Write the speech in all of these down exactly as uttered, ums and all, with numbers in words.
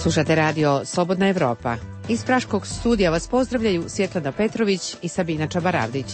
Slušate radio Slobodna Evropa. Iz Praškog studija vas pozdravljaju Svjetlana Petrović i Sabina Čabaravdić.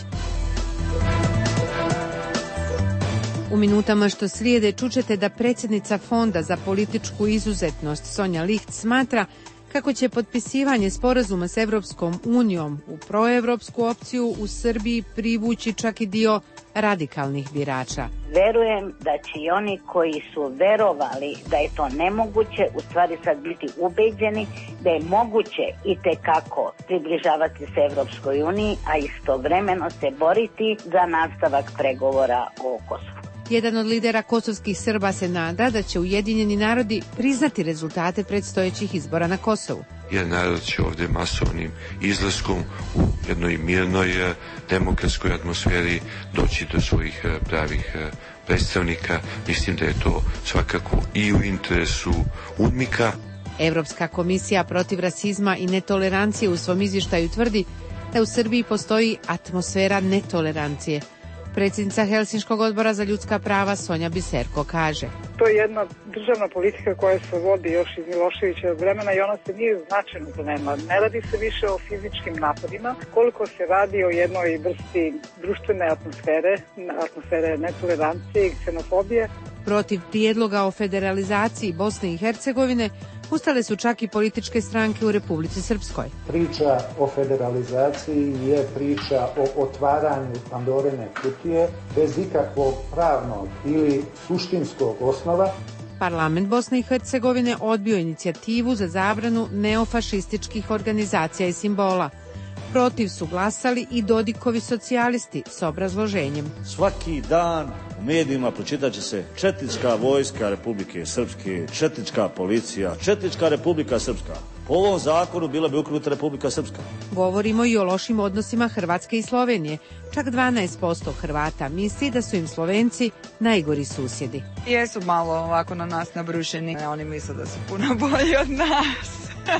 U minutama što slijede čućete da predsjednica Fonda za političku izuzetnost Sonja Licht smatra kako će potpisivanje sporazuma s Evropskom unijom u proevropsku opciju u Srbiji privući čak i dio radikalnih birača. Verujem da će i oni koji su verovali da je to nemoguće, u stvari sad biti ubeđeni da je moguće i tekako približavati se Evropskoj uniji, a istovremeno se boriti za nastavak pregovora o Kosovu. Jedan od lidera kosovskih Srba se nada da će Ujedinjeni narodi priznati rezultate predstojećih izbora na Kosovu. Jer narod će ovdje masovnim izlaskom u jednoj mirnoj demokratskoj atmosferi doći do svojih pravih predstavnika. Mislim da je to svakako i u interesu UNMIK-a. Evropska komisija protiv rasizma i netolerancije u svom izvještaju tvrdi da u Srbiji postoji atmosfera netolerancije. Predsjednica Helsinškog odbora za ljudska prava Sonja Biserko kaže: To je jedna državna politika koja se vodi još iz Miloševićevog vremena i ona se nije značajno promenila. Ne radi se više o fizičkim napadima, koliko se radi o jednoj vrsti društvene atmosfere, atmosfere netolerancije i ksenofobije. Protiv prijedloga o federalizaciji Bosne i Hercegovine ustale su čak i političke stranke u Republici Srpskoj. Priča o federalizaciji je priča o otvaranju Pandorine kutije bez ikakvog pravnog ili suštinskog osnova. Parlament Bosne i Hercegovine odbio inicijativu za zabranu neofašističkih organizacija i simbola. Protiv su glasali i Dodikovi socijalisti s obrazloženjem: Svaki dan u medijima pročitat će se četnička vojska Republike Srpske, četnička policija, četnička Republika Srpska. Po ovom zakonu bila bi ukinuta Republika Srpska. Govorimo i o lošim odnosima Hrvatske i Slovenije. Čak dvanaest posto Hrvata misli da su im Slovenci najgori susjedi. Jesu malo ovako na nas nabrušeni. Oni misle da su puno bolji od nas.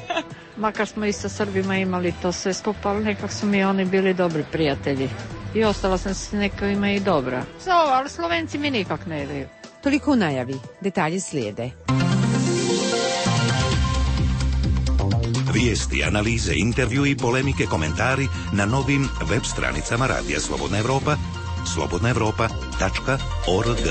Makar smo i sa Srbima imali to sve skupa, ali nekak su mi oni bili dobri prijatelji. I ostala sam s nekima i dobra. So, ali Slovenci mi nikak ne idaju. Toliko u najavi. Detalji slijede. Vijesti, analize, intervju i polemike, komentari na novim web stranicama Radija Slobodna Evropa, slobodna evropa tačka org.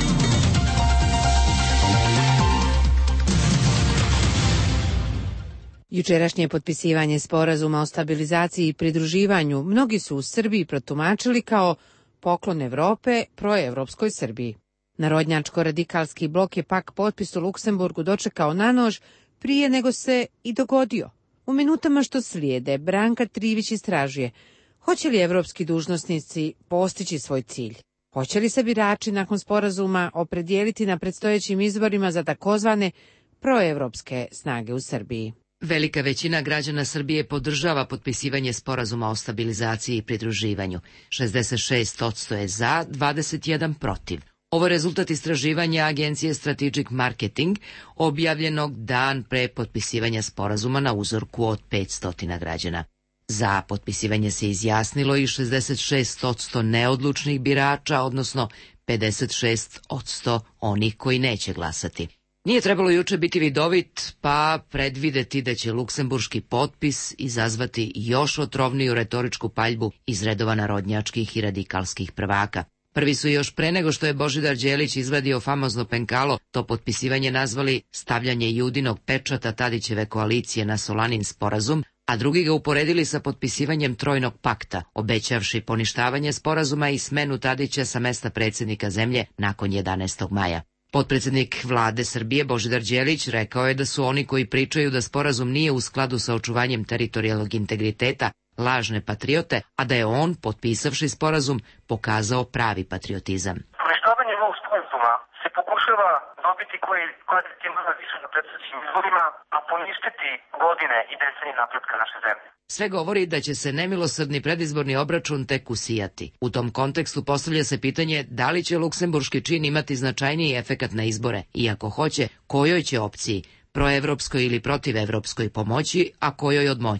Jučerašnje potpisivanje sporazuma o stabilizaciji i pridruživanju mnogi su u Srbiji protumačili kao poklon Evrope proevropskoj Srbiji. Narodnjačko-radikalski blok je pak potpis u Luksemburgu dočekao na nož prije nego se i dogodio. U minutama što slijede Branka Trivić istražuje hoće li evropski dužnosnici postići svoj cilj. Hoće li se birači nakon sporazuma opredijeliti na predstojećim izborima za takozvane proevropske snage u Srbiji. Velika većina građana Srbije podržava potpisivanje sporazuma o stabilizaciji i pridruživanju. šezdeset šest posto je za, dvadeset jedan protiv. Ovo je rezultat istraživanja agencije Strategic Marketing, objavljenog dan pre potpisivanja sporazuma na uzorku od petsto građana. Za potpisivanje se izjasnilo i šezdeset šest posto neodlučnih birača, odnosno pedeset šest posto onih koji neće glasati. Nije trebalo juče biti vidovit, pa predvideti da će luksemburški potpis izazvati još otrovniju retoričku paljbu iz redova narodnjačkih i radikalskih prvaka. Prvi su još pre nego što je Božidar Đelić izvadio famozno penkalo, to potpisivanje nazvali stavljanje Judinog pečata Tadićeve koalicije na Solanin sporazum, a drugi ga uporedili sa potpisivanjem Trojnog pakta, obećavši poništavanje sporazuma i smenu Tadića sa mesta predsjednika zemlje nakon jedanaestog maja. Potpredsjednik vlade Srbije Božidar Đelić rekao je da su oni koji pričaju da sporazum nije u skladu sa očuvanjem teritorijalnog integriteta lažne patriote, a da je on, potpisavši sporazum, pokazao pravi patriotizam. Poništavanjem ovog sporazuma se pokušava dobiti koji kvalitativno više na predstojećim izborima, a poništiti godine i decenije napretka naše zemlje. Sve govori da će se nemilosrdni predizborni obračun tek usijati. U tom kontekstu postavlja se pitanje da li će luksemburški čin imati značajniji efekat na izbore i ako hoće, kojoj će opciji, proevropskoj ili protivevropskoj pomoći, a kojoj odmoći.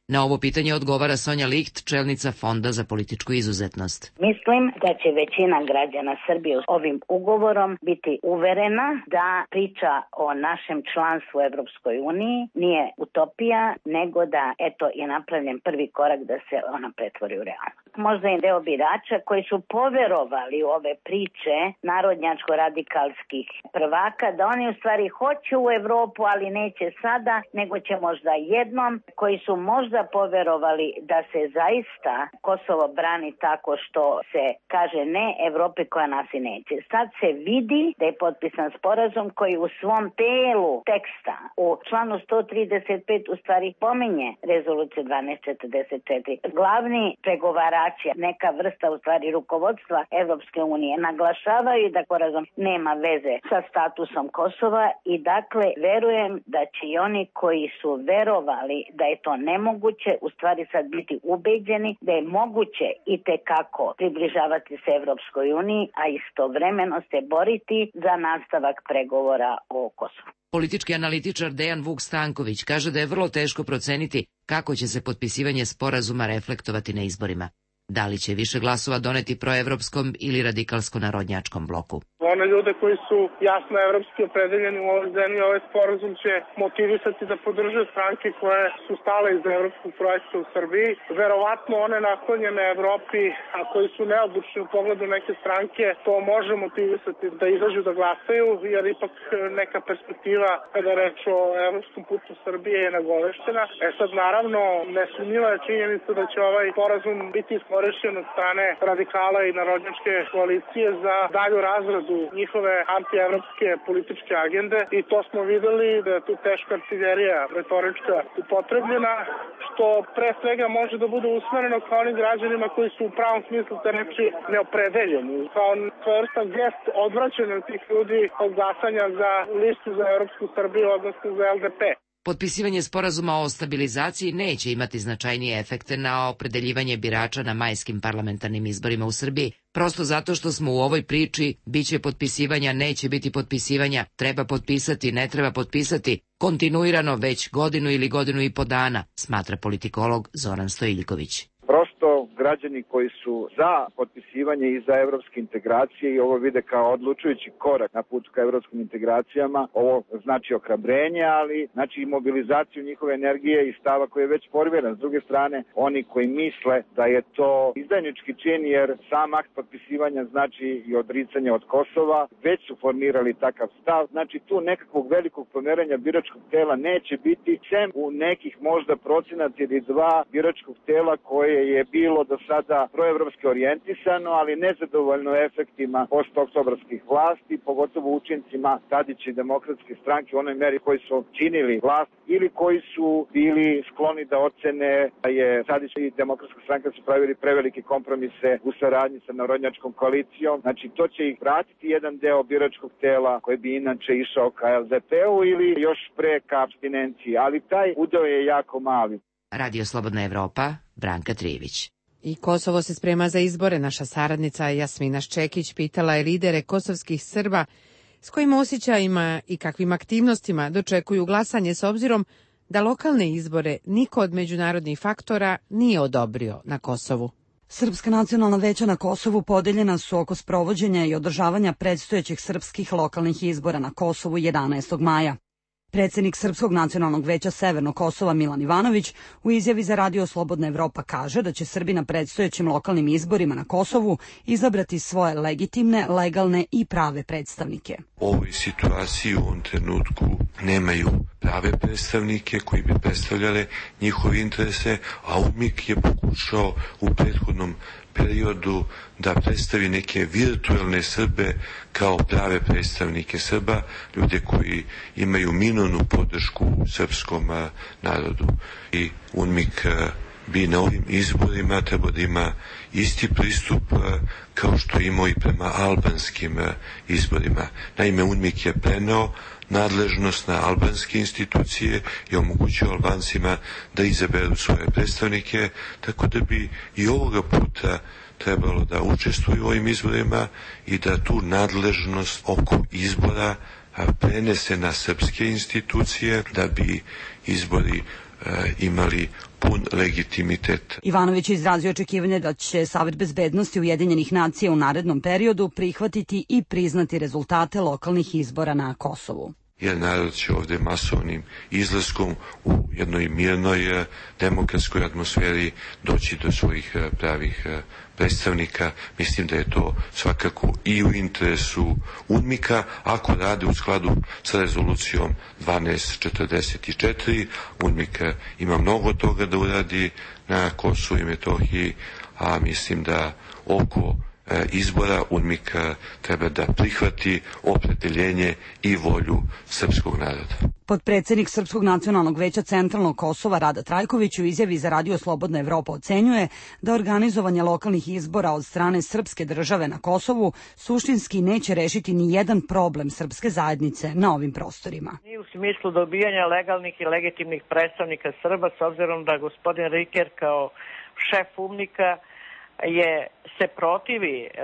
Na ovo pitanje odgovara Sonja Licht, čelnica Fonda za političku izuzetnost. Mislim da će većina građana Srbije ovim ugovorom biti uverena da priča o našem članstvu u Evropskoj uniji nije utopija, nego da eto je napravljen prvi korak da se ona pretvori u realnost. Možda je deo birača koji su poverovali u ove priče narodnjačko-radikalskih prvaka, da oni u stvari hoće u Evropu, ali neće sada, nego će možda jednom, koji su možda poverovali da se zaista Kosovo brani tako što se kaže ne Evropi koja nas i neće. Sad se vidi da je potpisan sporazum koji u svom telu teksta u članu sto trideset pet u stvari pominje rezoluciju dvanaest četrdeset četiri. Glavni pregovarači, neka vrsta u stvari rukovodstva Evropske unije, naglašavaju da sporazum nema veze sa statusom Kosova i dakle verujem da će i oni koji su verovali da je to nemoguće u stvari sad biti ubeđeni da je moguće i tekako približavati se Evropskoj uniji, a istovremeno se boriti za nastavak pregovora o Kosovu. Politički analitičar Dejan Vuk Stanković kaže da je vrlo teško proceniti kako će se potpisivanje sporazuma reflektovati na izborima. Da li će više glasova doneti proevropskom ili radikalsko-narodnjačkom bloku? One ljude koji su jasno evropski opredeljeni u ovoj zemlji, ovaj sporazum će motivisati da podrže stranke koje su stale iz evropskog projekta u Srbiji. Verovatno one naklonjene Evropi, a koji su neodlučni u pogledu neke stranke, to može motivisati da izađu da glasaju, jer ipak neka perspektiva kada je reč o evropskom putu Srbije je nagoveštena. E sad naravno nesumnjiva je činjenica da će ovaj sporazum biti iskorišćen od strane radikala i narodnjačke koalicije za dalju razradu njihove antievropske političke agende i to smo videli da je tu teška artiljerija retorička upotrebljena, što pre svega može da bude usmereno kao onim građanima koji su u pravom smislu te reči neopredeljeni, kao svojevrstan gest odvraćanja tih ljudi od glasanja za listu za Evropsku Srbiju, odnosno za L D P. Potpisivanje sporazuma o stabilizaciji neće imati značajnije efekte na opredeljivanje birača na majskim parlamentarnim izborima u Srbiji, prosto zato što smo u ovoj priči biće potpisivanja, neće biti potpisivanja, treba potpisati, ne treba potpisati, kontinuirano već godinu ili godinu i po dana, smatra politikolog Zoran Stojiljković. Prosto građani koji su za potpisivanje i za evropske integracije i ovo vide kao odlučujući korak na putu ka evropskim integracijama, ovo znači ohrabrenje, ali znači i mobilizaciju njihove energije i stava koji je već formiran. S druge strane, oni koji misle da je to izdajnički čin jer sam akt potpisivanja znači i odricanje od Kosova, već su formirali takav stav, znači tu nekakvog velikog pomeranja biračkog tela neće biti, sem u nekih možda procenat ili dva biračkog tela koje je bilo do sada proevropski orijentisano, ali nezadovoljno efektima postooktobarskih vlasti, pogotovo učincima Tadića i Demokratske stranke u onoj meri koji su činili vlast ili koji su bili skloni da ocene da je Tadić i Demokratska stranka su pravili prevelike kompromise u saradnji sa narodnjačkom koalicijom. Znači to će ih vratiti jedan deo biračkog tela koji bi inače išao ka L D P-u ili još pre ka apstinenciji, ali taj udeo je jako mali. Radio Slobodna Evropa, Branka Trijević. I Kosovo se sprema za izbore. Naša saradnica Jasmina Ščekić pitala je lidere kosovskih Srba s kojim osjećajima i kakvim aktivnostima dočekuju glasanje s obzirom da lokalne izbore niko od međunarodnih faktora nije odobrio na Kosovu. Srpska nacionalna veća na Kosovu podeljena su oko sprovođenja i održavanja predstojećih srpskih lokalnih izbora na Kosovu jedanaestog maja. Predsjednik Srpskog nacionalnog veća Severnog Kosova Milan Ivanović u izjavi za Radio Slobodna Evropa kaže da će Srbi na predstojećim lokalnim izborima na Kosovu izabrati svoje legitimne, legalne i prave predstavnike. U ovoj situaciji u ovom trenutku nemaju prave predstavnike koji bi predstavljale njihove interese, a UMIK je pokušao u prethodnom periodu da predstavi neke virtualne Srbe kao prave predstavnike Srba, ljude koji imaju minornu podršku u srpskom narodu. I UNMIK bi na ovim izborima trebao da ima isti pristup kao što imao i prema albanskim izborima. Naime, UNMIK je preneo nadležnost na albanske institucije i omogućio Albancima da izaberu svoje predstavnike, tako da bi i ovoga puta trebalo da učestvuju u ovim izborima i da tu nadležnost oko izbora prenese na srpske institucije, da bi izbori imali pun legitimitet. Ivanović je izrazio očekivanje da će Savet bezbednosti Ujedinjenih nacija u narednom periodu prihvatiti i priznati rezultate lokalnih izbora na Kosovu. Jer narod će ovde masovnim izlaskom u jednoj mirnoj demokratskoj atmosferi doći do svojih pravih predstavnika. Mislim da je to svakako i u interesu UNMIK-a, ako rade u skladu sa rezolucijom dvanaest četrdeset četiri. UNMIK ima mnogo toga da uradi na Kosovu i Metohiji, a mislim da oko izbora UNMIK treba da prihvati opredeljenje i volju srpskog naroda. Potpredsednik Srpskog nacionalnog veća Centralnog Kosova Rada Trajković u izjavi za Radio Slobodna Evropa ocenjuje da organizovanje lokalnih izbora od strane srpske države na Kosovu suštinski neće rešiti ni jedan problem srpske zajednice na ovim prostorima. I u smislu dobijanja legalnih i legitimnih predstavnika Srba, s obzirom da gospodin Riker kao šef UNMIK-a je se protivi e,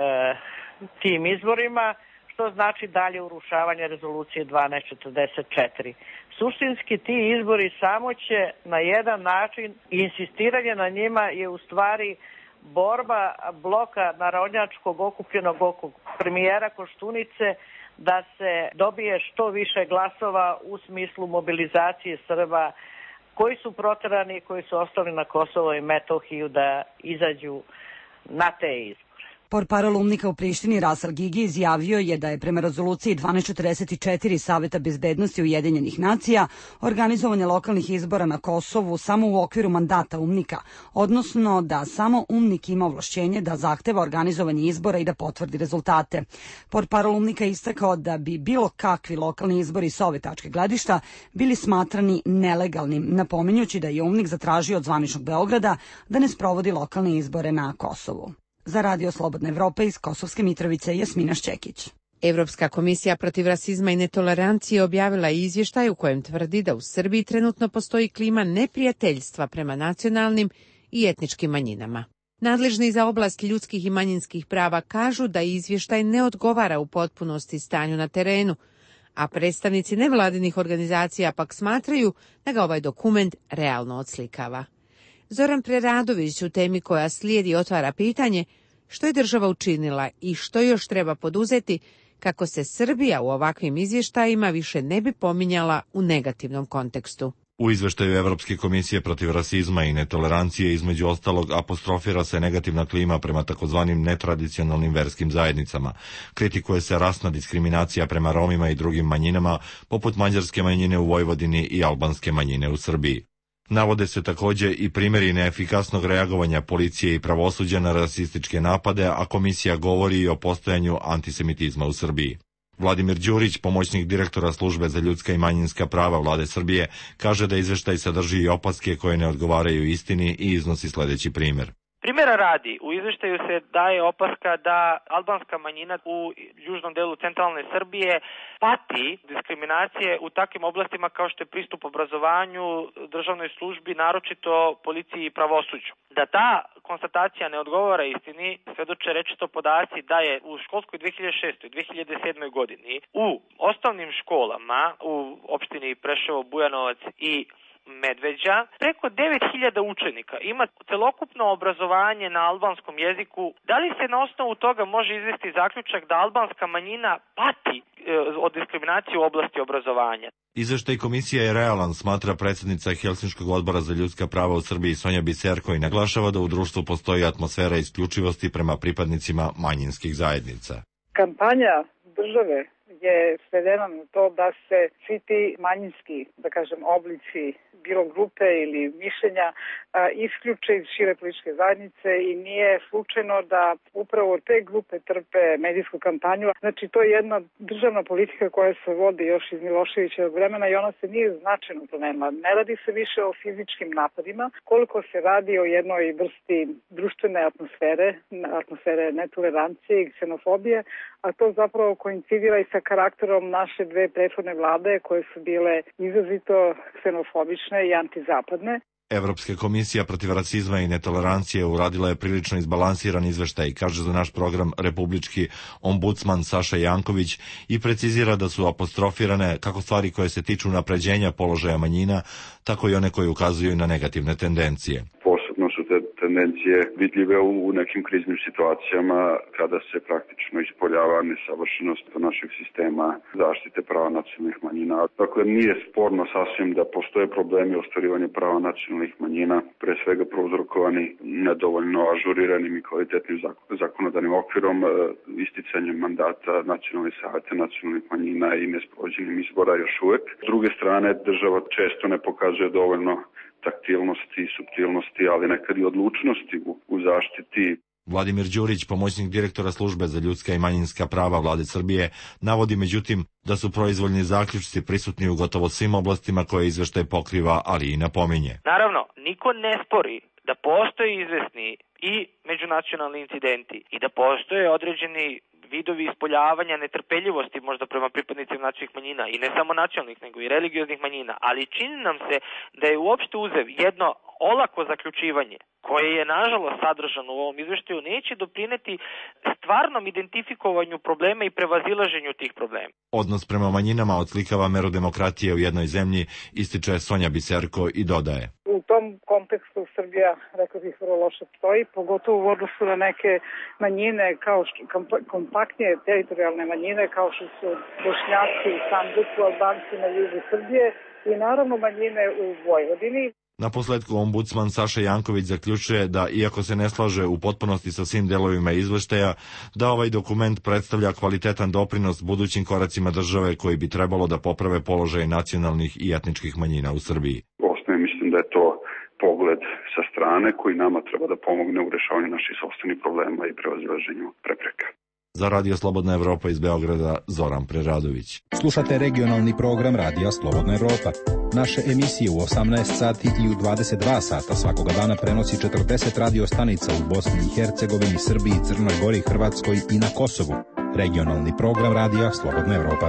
tim izborima, što znači dalje urušavanje rezolucije dvanaest četrdeset četiri. Suštinski ti izbori samo će na jedan način, insistiranje na njima je u stvari borba bloka narodnjačkog okupljenog oko premijera Koštunice da se dobije što više glasova u smislu mobilizacije Srba koji su proterani, koji su ostali na Kosovo i Metohiju da izađu na te izbore. Portparol UNMIK-a u Prištini Rasal Gigi izjavio je da je prema rezoluciji dvanaest četrdeset četiri Saveta bezbednosti Ujedinjenih nacija organizovanje lokalnih izbora na Kosovu samo u okviru mandata UNMIK-a, odnosno da samo UNMIK ima ovlašćenje da zahteva organizovanje izbora i da potvrdi rezultate. Portparol UNMIK-a istakao da bi bilo kakvi lokalni izbori s ove tačke gledišta bili smatrani nelegalnim, napominjući da je UNMIK zatražio od zvaničnog Beograda da ne sprovodi lokalne izbore na Kosovu. Za Radio Slobodna Evropa iz Kosovske Mitrovice, Jasmina Šćekić. Evropska komisija protiv rasizma i netolerancije objavila izvještaj u kojem tvrdi da u Srbiji trenutno postoji klima neprijateljstva prema nacionalnim i etničkim manjinama. Nadležni za oblast ljudskih i manjinskih prava kažu da izvještaj ne odgovara u potpunosti stanju na terenu, a predstavnici nevladinih organizacija pak smatraju da ga ovaj dokument realno odslikava. Zoran Preradović u temi koja slijedi otvara pitanje što je država učinila i što još treba poduzeti kako se Srbija u ovakvim izvještajima više ne bi pominjala u negativnom kontekstu. U izveštaju Evropske komisije protiv rasizma i netolerancije između ostalog apostrofira se negativna klima prema takozvanim netradicionalnim verskim zajednicama. Kritikuje se rasna diskriminacija prema Romima i drugim manjinama, poput mađarske manjine u Vojvodini i albanske manjine u Srbiji. Navode se takođe i primjeri neefikasnog reagovanja policije i pravosuđa na rasističke napade, a komisija govori i o postojanju antisemitizma u Srbiji. Vladimir Đurić, pomoćnik direktora Službe za ljudska i manjinska prava Vlade Srbije, kaže da izveštaj sadrži i opaske koje ne odgovaraju istini i iznosi sledeći primjer. Primjera radi, u izveštaju se daje opaska da albanska manjina u južnom delu centralne Srbije pati diskriminacije u takvim oblastima kao što je pristup obrazovanju, državnoj službi, naročito policiji i pravosuđu. Da ta konstatacija ne odgovara istini, svedoče rečito podaci da je u školskoj dve hiljade šestoj dve hiljade sedmoj godini u osnovnim školama u opštini Preševo, Bujanovac i Medveđa, preko devet hiljada učenika ima celokupno obrazovanje na albanskom jeziku. Da li se na osnovu toga može izvesti zaključak da albanska manjina pati e, od diskriminacije u oblasti obrazovanja? Izveštaj komisije je realan, smatra predsjednica Helsinškog odbora za ljudska prava u Srbiji Sonja Biserko i naglašava da u društvu postoji atmosfera isključivosti prema pripadnicima manjinskih zajednica. Kampanja države je svedena na to da se svi ti manjinski, da kažem, oblici bilo grupe ili mišljenja a, isključe iz šire političke zajednice i nije slučajno da upravo te grupe trpe medijsku kampanju. Znači, to je jedna državna politika koja se vodi još iz Miloševićevog vremena i ona se nije značajno promenila. Ne radi se više o fizičkim napadima, koliko se radi o jednoj vrsti društvene atmosfere, atmosfere netolerancije i ksenofobije, a to zapravo koincidira i sa karakterom naše dve prethodne vlade koje su bile izrazito ksenofobične i antizapadne. Evropska komisija protiv rasizma i netolerancije uradila je prilično izbalansiran izveštaj, kaže za naš program republički ombudsman Saša Janković i precizira da su apostrofirane kako stvari koje se tiču unapređenja položaja manjina, tako i one koje ukazuju na negativne tendencije. Posebno su te tendencije vidljive u nekim kriznim situacijama kada se praktično ispoljava nesavršenost našeg sistema zaštite prava nacionalnih manjina. Dakle, nije sporno sasvim da postoje problemi ostvarivanja prava nacionalnih manjina, pre svega prouzrokovani nedovoljno ažuriranim i kvalitetnim zakonodavnim okvirom, isticanjem mandata nacionalnih saveta nacionalnih manjina i nesprovođenjem izbora još uvek. S druge strane, država često ne pokazuje dovoljno taktilnosti i suptilnosti, ali nekad i odlučnosti u, u zaštiti. Vladimir Đurić, pomoćnik direktora službe za ljudska i manjinska prava Vlade Srbije, navodi međutim da su proizvoljni zaključci prisutni u gotovo svim oblastima koje izveštaj pokriva, ali i napominje. Naravno, niko ne spori da postoje izvesni i međunacionalni incidenti i da postoje određeni vidovi ispoljavanja netrpeljivosti možda prema pripadnicima nacionalnih manjina i ne samo nacionalnih nego i religioznih manjina, ali čini nam se da je uopšte uzev jedno olako zaključivanje koje je nažalost sadržano u ovom izveštaju neće doprineti stvarnom identifikovanju problema i prevazilaženju tih problema. Odnos prema manjinama odslikava meru demokratije u jednoj zemlji, ističe Sonja Biserko i dodaje. U tom kontekstu Srbija, rekao bih, vrlo loše stoji, pogotovo u odnosu na neke manjine, kao što, kompaktnije teritorijalne manjine, kao što su Bošnjaci u Sandžaku, Albanci na jugu Srbije i naravno manjine u Vojvodini. Na posledku ombudsman Saša Janković zaključuje da, iako se ne slaže u potpunosti sa svim delovima izveštaja, da ovaj dokument predstavlja kvalitetan doprinos budućim koracima države koji bi trebalo da poprave položaj nacionalnih i etničkih manjina u Srbiji. Osnovno mislim da je to pogled sa strane koji nama treba da pomogne u rešavanju naših sopstvenih problema i prevazilaženju prepreka. Za Radio Slobodna Evropa iz Beograda, Zoran Preradović. Slušate regionalni program Radija Slobodna Evropa. Naše emisije u osamnaest sati i u dvadeset dva sata svakoga dana prenosi četrdeset radio stanica u Bosni i Hercegovini, Srbiji, Crnoj Gori, Hrvatskoj i na Kosovu. Regionalni program Radija Slobodna Evropa.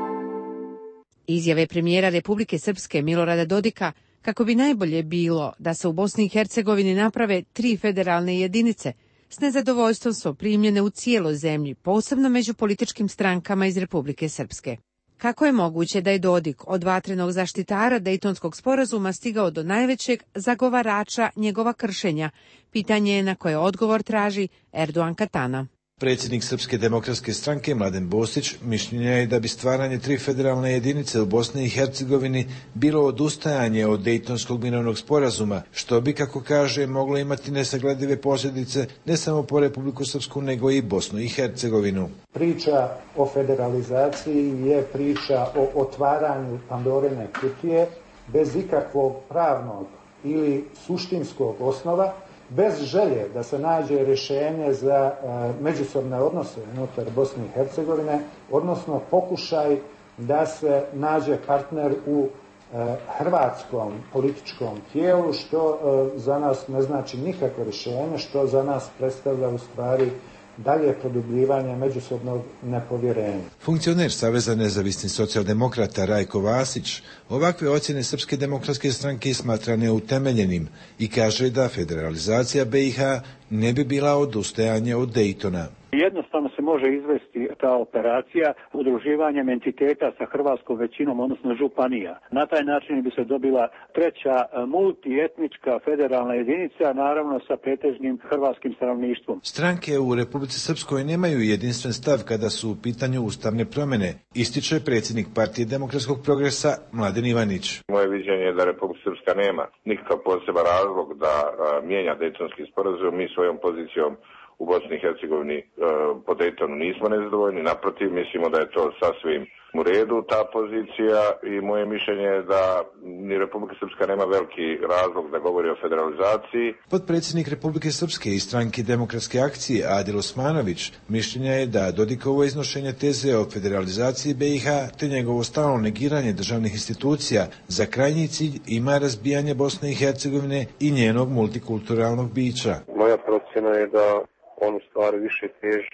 Izjave premijera Republike Srpske Milorada Dodika kako bi najbolje bilo da se u Bosni i Hercegovini naprave tri federalne jedinice, s nezadovoljstvom su primljene u cijeloj zemlji, posebno među političkim strankama iz Republike Srpske. Kako je moguće da je Dodik od vatrenog zaštitara Dejtonskog sporazuma stigao do najvećeg zagovarača njegova kršenja? Pitanje je na koje odgovor traži Erdogan Katana. Predsjednik Srpske demokratske stranke Mladen Bostić mišljenja je da bi stvaranje tri federalne jedinice u Bosni i Hercegovini bilo odustajanje od Dejtonskog mirovnog sporazuma, što bi, kako kaže, moglo imati nesagledive posljedice ne samo po Republiku Srpsku, nego i Bosnu i Hercegovinu. Priča o federalizaciji je priča o otvaranju Pandorine kutije bez ikakvog pravnog ili suštinskog osnova, bez želje da se nađe rješenje za e, međusobne odnose unutar Bosne i Hercegovine, odnosno pokušaj da se nađe partner u e, hrvatskom političkom tijelu, što e, za nas ne znači nikakvo rješenje, što za nas predstavlja u stvari dalje produbljivanje međusobnog nepovjerenja. Funkcioner Saveza nezavisnih socijaldemokrata Rajko Vasić ovakve ocjene Srpske demokratske stranke smatra neutemeljenim i kaže da federalizacija B i H ne bi bila odustajanje od Dejtona. Jednostavno se može izvesti ta operacija udruživanjem entiteta sa hrvatskom većinom, odnosno županija. Na taj način bi se dobila treća multietnička federalna jedinica, naravno sa pretežnim hrvatskim stanovništvom. Stranke u Republici Srpskoj nemaju jedinstven stav kada su u pitanju ustavne promjene, ističe predsjednik Partije demokratskog progresa Mladen Ivanić. Moje viđenje je da Republika Srpska nema nikakav poseban razlog da a, mijenja Dejtonski sporazum. Mi svojom pozicijom u Bosni i Hercegovini e, po Dejtonu nismo nezadovoljni, naprotiv, mislimo da je to sasvim u redu ta pozicija i moje mišljenje je da ni Republika Srpska nema veliki razlog da govori o federalizaciji. Potpredsjednik Republike Srpske i stranke Demokratske akcije Adil Osmanović mišljenja je da Dodikovo iznošenje teze o federalizaciji B i H te njegovo stalno negiranje državnih institucija za krajnji cilj ima razbijanje Bosne i Hercegovine i njenog multikulturalnog bića. Moja procjena je da on u stvari više teži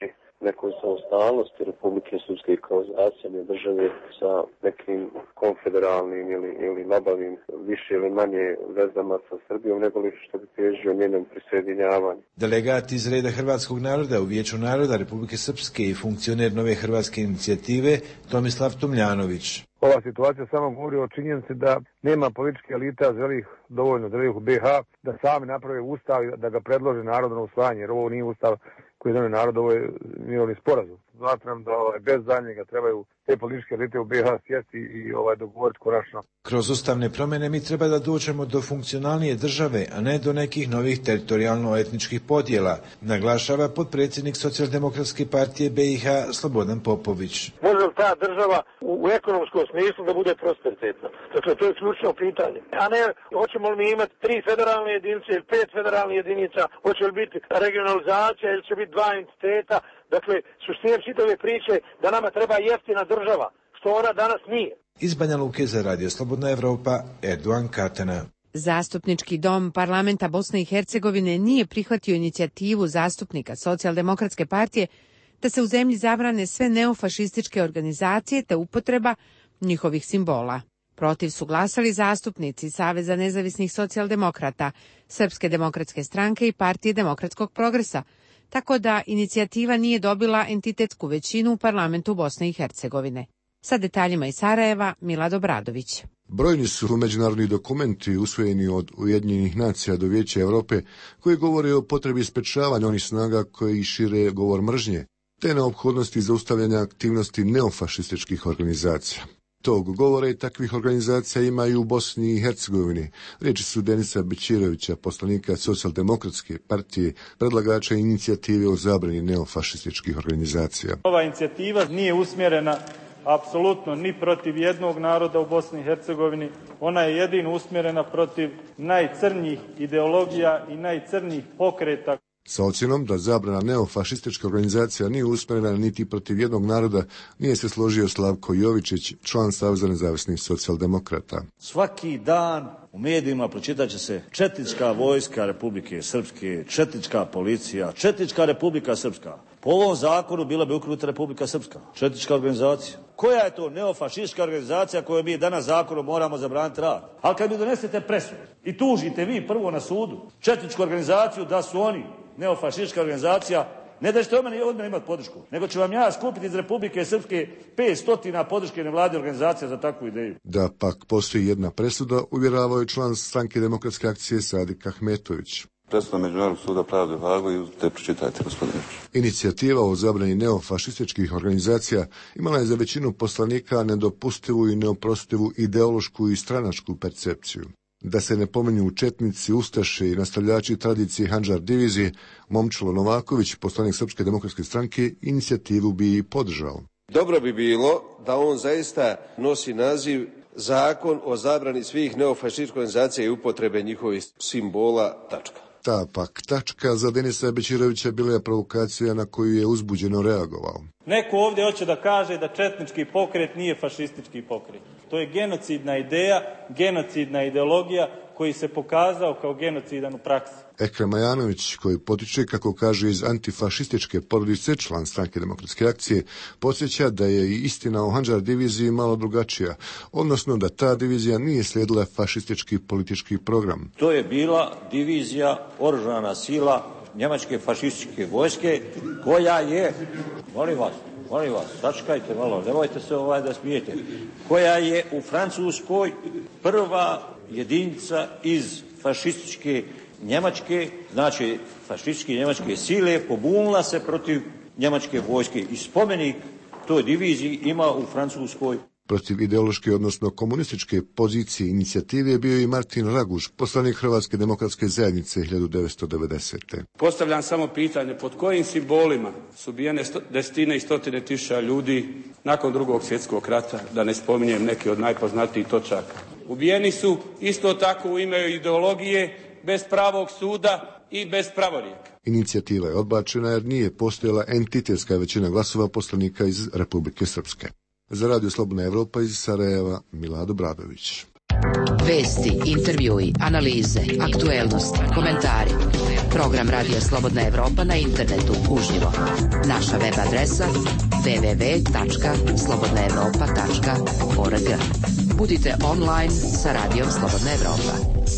nekoj samostalnosti Republike Srpske kao zasebne države sa nekim konfederalnim ili, ili nabavim više ili manje vezama sa Srbijom, nego li što bi težio njenom prisjedinjavanju. Delegat iz reda hrvatskog naroda u Vijeću naroda Republike Srpske i funkcioner Nove hrvatske inicijative Tomislav Tomljanović. Ova situacija samo govori o činjenici da nema političke elita zrelih, dovoljno zrelih u B H da sami naprave ustav i da ga predlože narodu na usvajanje, jer ovo nije ustav koji je donio narod, ovo je mirovni sporazum. Smatram da ovaj, bez daljnjega trebaju te političke elite u B H sjesti i ovaj, dogovoriti konačno. Kroz ustavne promjene mi treba da dođemo do funkcionalnije države, a ne do nekih novih teritorijalno-etničkih podjela, naglašava potpredsjednik Socijaldemokratske partije B i H Slobodan Popović. Može li ta država u, u ekonomskom smislu da bude prosperitetna? Dakle, to je ključno pitanje. A ne, hoćemo li mi imati tri federalne jedinice ili pet federalnih jedinica, hoće li biti regionalizacija ili će biti dva entiteta. Dakle, suština čitave priče da nama treba jeftina država, što ona danas nije. Iz Banja Luke za Radio Slobodna Evropa, Erdogan Katana. Zastupnički dom parlamenta Bosne i Hercegovine nije prihvatio inicijativu zastupnika Socijaldemokratske partije da se u zemlji zabrane sve neofašističke organizacije te upotreba njihovih simbola. Protiv su glasali zastupnici Saveza nezavisnih socijaldemokrata, Srpske demokratske stranke i Partije demokratskog progresa, tako da inicijativa nije dobila entitetsku većinu u parlamentu Bosne i Hercegovine. Sa detaljima iz Sarajeva, Milad Obradović. Brojni su međunarodni dokumenti usvojeni od Ujedinjenih nacija do Vijeća Europe koji govore o potrebi sprečavanja onih snaga koji šire govor mržnje, te neophodnosti zaustavljanja aktivnosti neofašističkih organizacija. Tog govora i takvih organizacija ima i u Bosni i Hercegovini. Riječi su Denisa Bećirovića, poslanika Socijaldemokratske partije, predlagača inicijative o zabrani neofašističkih organizacija. Ova inicijativa nije usmjerena apsolutno ni protiv jednog naroda u Bosni i Hercegovini. Ona je jedino usmjerena protiv najcrnjih ideologija i najcrnjih pokreta. Sa ocjenom da zabrana neofašistička organizacija nije usmjerena niti protiv jednog naroda, nije se složio Slavko Jovičić, član Saveza nezavisnih socijaldemokrata. Svaki dan u medijima pročitat će se četnička vojska Republike Srpske, četnička policija, četnička Republika Srpska. Po ovom zakonu bila bi ukinuta Republika Srpska, četnička organizacija. Koja je to neofašistička organizacija koju mi danas zakonom moramo zabraniti rad? Ali kad mi donesete presudu i tužite vi prvo na sudu četničku organizaciju da su oni neofašistička organizacija, ne da ćete od mene, od mene imati podršku, nego ću vam ja skupiti iz Republike Srpske petsto podrške nevladine organizacije za takvu ideju. Da pak postoji jedna presuda, uvjeravao je član Stranke demokratske akcije Sadik Ahmetović. Presuda Međunarodnog suda pravde u Hagu i te pročitajte, gospodine. Inicijativa o zabrani neofašističkih organizacija imala je za većinu poslanika nedopustivu i neoprostivu ideološku i stranačku percepciju. Da se ne pominju četnici, ustaše i nastavljači tradicije Handžar divizije, Momčilo Novaković, poslanik Srpske demokratske stranke, inicijativu bi i podržao. Dobro bi bilo da on zaista nosi naziv Zakon o zabrani svih neofašističkih organizacija i upotrebe njihovih simbola, tačka. Ta pak tačka za Denisa Bećirovića bila je provokacija na koju je uzbuđeno reagovao. Neko ovdje hoće da kaže da četnički pokret nije fašistički pokret. To je genocidna ideja, genocidna ideologija koji se pokazao kao genocidan u praksi. Ekrem Majanović, koji potiče, kako kaže, iz antifašističke porodice, član Stranke demokratske akcije, podsjeća da je i istina o Handžar diviziji malo drugačija, odnosno da ta divizija nije slijedila fašistički politički program. To je bila divizija, oružana sila njemačke fašističke vojske, koja je, molim vas, molim vas, sačekajte malo, nemojte se ovaj da smijete, koja je u Francuskoj prva jedinica iz fašističke Njemačke, znači fašističke njemačke sile, pobunila se protiv njemačke vojske i spomenik toj diviziji ima u Francuskoj. Protiv ideološke, odnosno komunističke pozicije inicijative je bio i Martin Raguž, poslanik Hrvatske demokratske zajednice hiljadu devetsto devedesete. Postavljam samo pitanje, pod kojim simbolima su bijene desetine i stotine tisuća ljudi nakon drugog svjetskog rata, da ne spominjem neke od najpoznatijih točaka. Ubijeni su isto tako u ime ideologije, bez pravog suda i bez pravorijeka. Inicijativa je odbačena jer nije postojala entitetska većina glasova poslanika iz Republike Srpske. Za Radio Slobodna Evropa iz Sarajeva, Milad Obradović. Vesti, intervjui, analize, aktuelnosti, komentari. Program Radija Slobodna Evropa na internetu uživo. Naša web adresa w w w tačka slobodna evropa tačka org. Budite online sa Radijom Slobodna Evropa.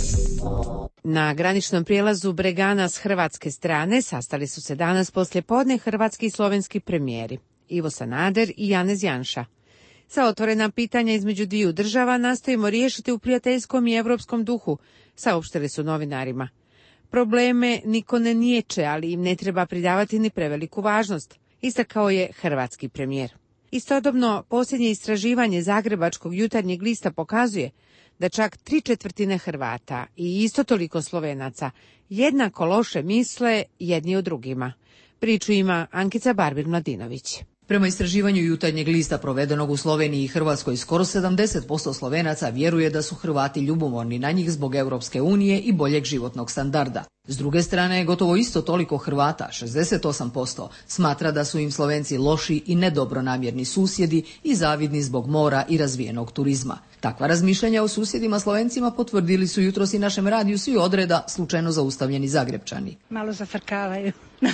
Na graničnom prijelazu Bregana s hrvatske strane sastali su se danas poslje podne hrvatski i slovenski premijeri Ivo Sanader i Janez Janša. Sa otvorena pitanja između dviju država nastojimo riješiti u prijateljskom i evropskom duhu, saopštili su novinarima. Probleme niko ne niječe, ali im ne treba pridavati ni preveliku važnost, istakao je hrvatski premijer. Istodobno, posljednje istraživanje Zagrebačkog jutarnjeg lista pokazuje da čak tri četvrtine Hrvata i isto toliko Slovenaca jednako loše misle jedni o drugima. Priču ima Ankica Barbir-Mladinović. Prema istraživanju jutarnjeg lista provedenog u Sloveniji i Hrvatskoj, skoro sedamdeset posto Slovenaca vjeruje da su Hrvati ljubomorni na njih zbog Europske unije i boljeg životnog standarda. S druge strane, gotovo isto toliko Hrvata, šezdeset osam posto, smatra da su im Slovenci loši i nedobronamjerni susjedi i zavidni zbog mora i razvijenog turizma. Takva razmišljanja o susjedima Slovencima potvrdili su jutros i našem radiju svi odreda slučajno zaustavljeni Zagrebčani. Malo zafrkavaju,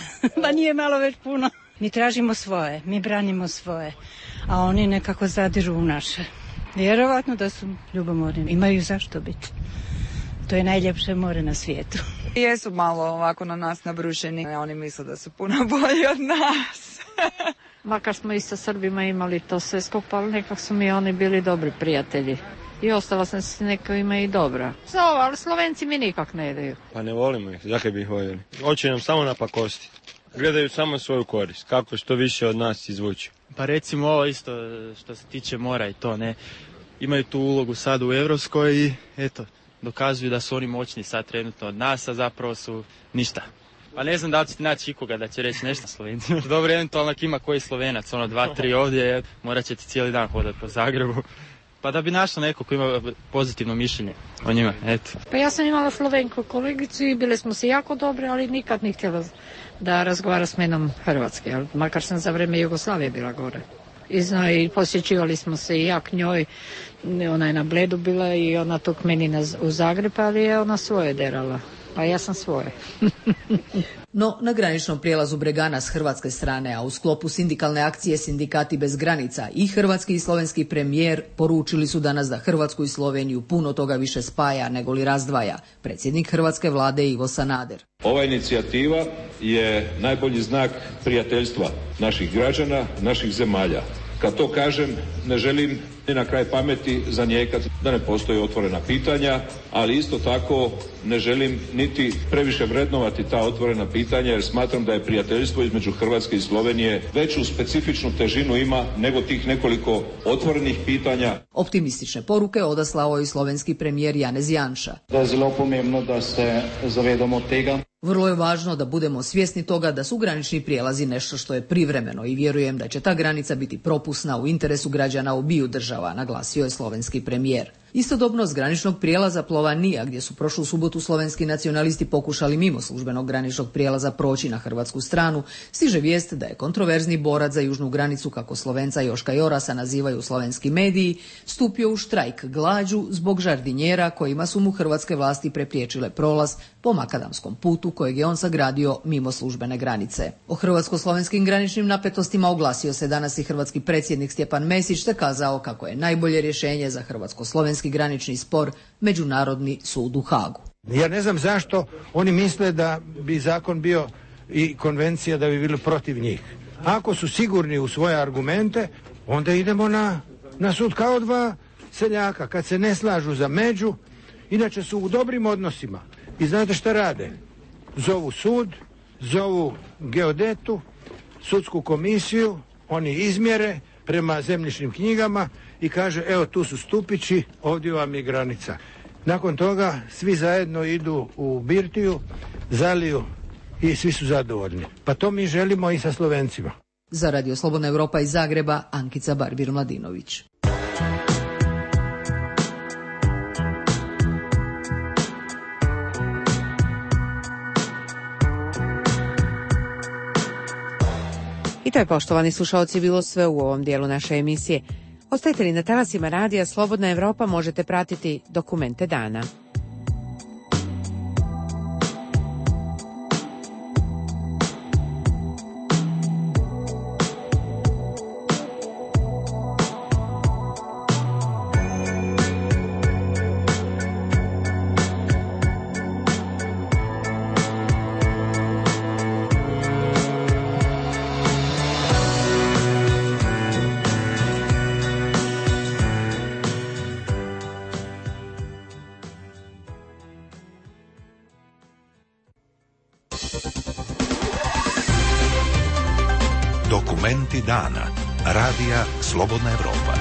pa nije malo već puno. Mi tražimo svoje, mi branimo svoje, a oni nekako zadiru u naše. Vjerovatno da su ljubomorni, imaju zašto biti. To je najljepše more na svijetu. Jesu malo ovako na nas nabrušeni, oni misle da su puno bolji od nas. Makar smo i sa Srbima imali to sve skupa, ali nekako su mi oni bili dobri prijatelji. I ostala sam s nekovima i dobra. Za ovo, ali Slovenci mi nikak ne idaju. Pa ne volimo ih, zakaj bi ih voljeli. Hoće nam samo napakosti. Gledaju samo svoju korist, kako što više od nas izvući. Pa recimo ovo isto što se tiče mora i to, ne. Imaju tu ulogu sad u Evropskoj i eto, dokazuju da su oni moćni sad trenutno od nas, a zapravo su ništa. Pa ne znam da li ćete naći ikoga da će reći nešto Slovencima. Dobro, eventualno ima koji Slovenac, ono dva, tri ovdje, morat ćete cijeli dan hodati po Zagrebu. Pa da bi našla neko ko ima pozitivno mišljenje o njima, eto. Pa ja sam imala Slovenku kolegicu i bile smo se jako dobre, ali nikad nije htjela da razgovara s menom hrvatski, ali makar sam za vreme Jugoslavije bila gore. I, zna, i posjećivali smo se i ja k njoj, ona je na Bledu bila i ona tu k meni na, u Zagreb, ali je ona svoje derala, a ja sam svoje. No, na graničnom prijelazu Bregana s hrvatske strane, a u sklopu sindikalne akcije Sindikati bez granica, i hrvatski i slovenski premijer poručili su danas da Hrvatsku i Sloveniju puno toga više spaja nego li razdvaja. Predsjednik hrvatske vlade Ivo Sanader. Ova inicijativa je najbolji znak prijateljstva naših građana, naših zemalja. Kad to kažem, ne želim ni na kraj pameti zanijekati da ne postoje otvorena pitanja, ali isto tako ne želim niti previše vrednovati ta otvorena pitanja, jer smatram da je prijateljstvo između Hrvatske i Slovenije veću specifičnu težinu ima nego tih nekoliko otvorenih pitanja. Optimistične poruke odaslao je i slovenski premijer Janez Janša. Da je zelo pomembno da se zavedamo tega. Vrlo je važno da budemo svjesni toga da su granični prijelazi nešto što je privremeno i vjerujem da će ta granica biti propusna u interesu građana obiju država, naglasio je slovenski premijer. Istodobno s graničnog prijelaza Plovanija, gdje su prošlu subotu slovenski nacionalisti pokušali mimo službenog graničnog prijelaza proći na hrvatsku stranu, stiže vijest da je kontroverzni borac za južnu granicu, kako Slovenca Joška Jorasa nazivaju slovenski mediji, stupio u štrajk glađu zbog žardinjera kojima su mu hrvatske vlasti prepriječile prolaz po makadamskom putu kojeg je on sagradio mimo službene granice. O hrvatsko-slovenskim graničnim napetostima oglasio se danas i hrvatski predsjednik Stjepan Mesić te kazao kako je najbolje rješenje za hrvatsko-slovenski granični spor Međunarodni sud u Hagu. Ja ne znam zašto oni misle da bi zakon bio i konvencija da bi bili protiv njih. Ako su sigurni u svoje argumente, onda idemo na, na sud kao dva seljaka. Kad se ne slažu za među, inače su u dobrim odnosima. I znate šta rade? Zovu sud, zovu geodetu, sudsku komisiju, oni izmjere prema zemljišnim knjigama i kaže evo tu su stupići, ovdje vam je granica. Nakon toga svi zajedno idu u birtiju, zaliju i svi su zadovoljni. Pa to mi želimo i sa Slovencima. Za Radio Slobodna Evropa iz Zagreba, Ankica Barbir-Mladinović. I to je, poštovani slušalci, bilo sve u ovom dijelu naše emisije. Ostajte li na talasima radija Slobodna Evropa, možete pratiti Dokumente dana. Dokumenti dana. Radija Slobodna Evropa.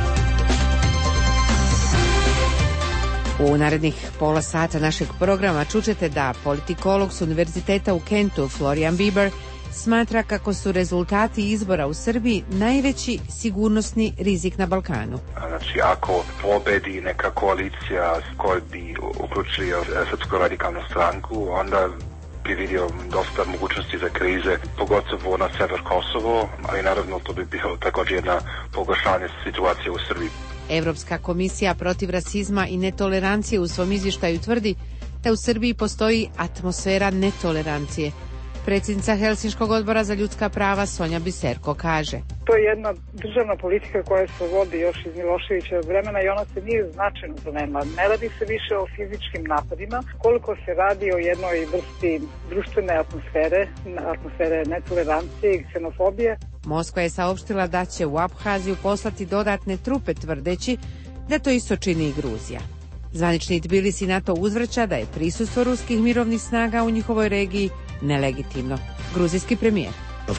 U narednih pola sata našeg programa čućete da politikolog s Univerziteta u Kentu, Florian Bieber, smatra kako su rezultati izbora u Srbiji najveći sigurnosni rizik na Balkanu. Znači, ako pobedi neka koalicija koja bi uključili Srpsku radikalnu stranku, onda bi vidio dosta mogućnosti za krize, pogotovo na sever Kosovo, ali naravno to bi bilo također jedna pogoršanje situacije u Srbiji. Evropska komisija protiv rasizma i netolerancije u svom izvještaju tvrdi da u Srbiji postoji atmosfera netolerancije. Predsjednica Helsinškog odbora za ljudska prava Sonja Biserko kaže: To je jedna državna politika koja se vodi još iz Miloševićevog vremena i ona se nije značajno promenila. Ne radi se više o fizičkim napadima, koliko se radi o jednoj vrsti društvene atmosfere, atmosfere netolerancije i ksenofobije. Moskva je saopštila da će u Abhaziju poslati dodatne trupe, tvrdeći da to isto čini i Gruzija. Zvanični Tbilisi NATO uzvraća da je prisustvo ruskih mirovnih snaga u njihovoj regiji nelegitimno. Gruzijski premijer: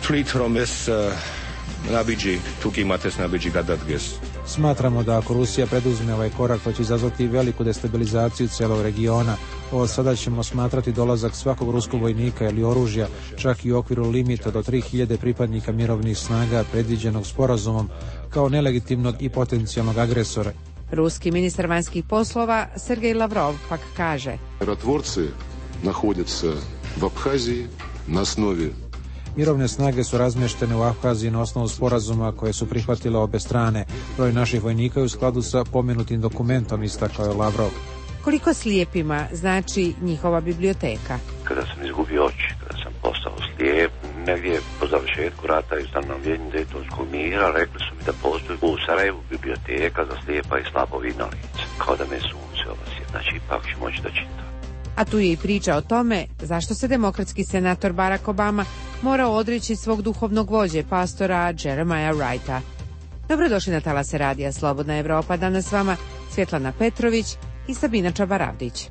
Smatramo da ako Rusija preduzme ovaj korak, to će izazvati veliku destabilizaciju cijelog regiona. Od sada ćemo smatrati dolazak svakog ruskog vojnika ili oružja, čak i u okviru limita do tri hiljade pripadnika mirovnih snaga predviđenog sporazumom, kao nelegitimnog i potencijalnog agresora. Ruski ministar vanjskih poslova Sergej Lavrov pak kaže: Mirotvorci nalaze se u Abhaziji na osnovi. Mirovne snage su razmještene u Abhaziji na osnovu sporazuma koje su prihvatile obe strane. Broj naših vojnika je u skladu sa pomenutim dokumentom, istakao je Lavrov. Koliko slijepima znači njihova biblioteka? Kada sam izgubio oči, kada sam postao slijep, negdje po završetku rata i ustanovljenju Dejtonskog mira, rekli su mi da postoji u Sarajevu biblioteka za slijepa i slabovidna lica, kao da me sunce obasje, znači ipak ću moći da čitam. A tu je i priča o tome zašto se demokratski senator Barack Obama morao odreći svog duhovnog vođe, pastora Jeremiah Wrighta. Dobrodošli na talase radija Slobodna Evropa, danas s vama Svjetlana Petrović i Sabina Čabaravdić.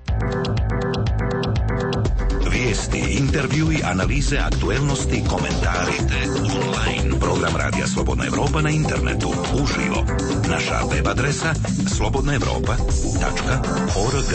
Vijesti, intervjui, analize, aktuelnosti, komentari, online. Program Radija Slobodna Evropa na internetu, uživo. Naša web adresa slobodna evropa tačka org.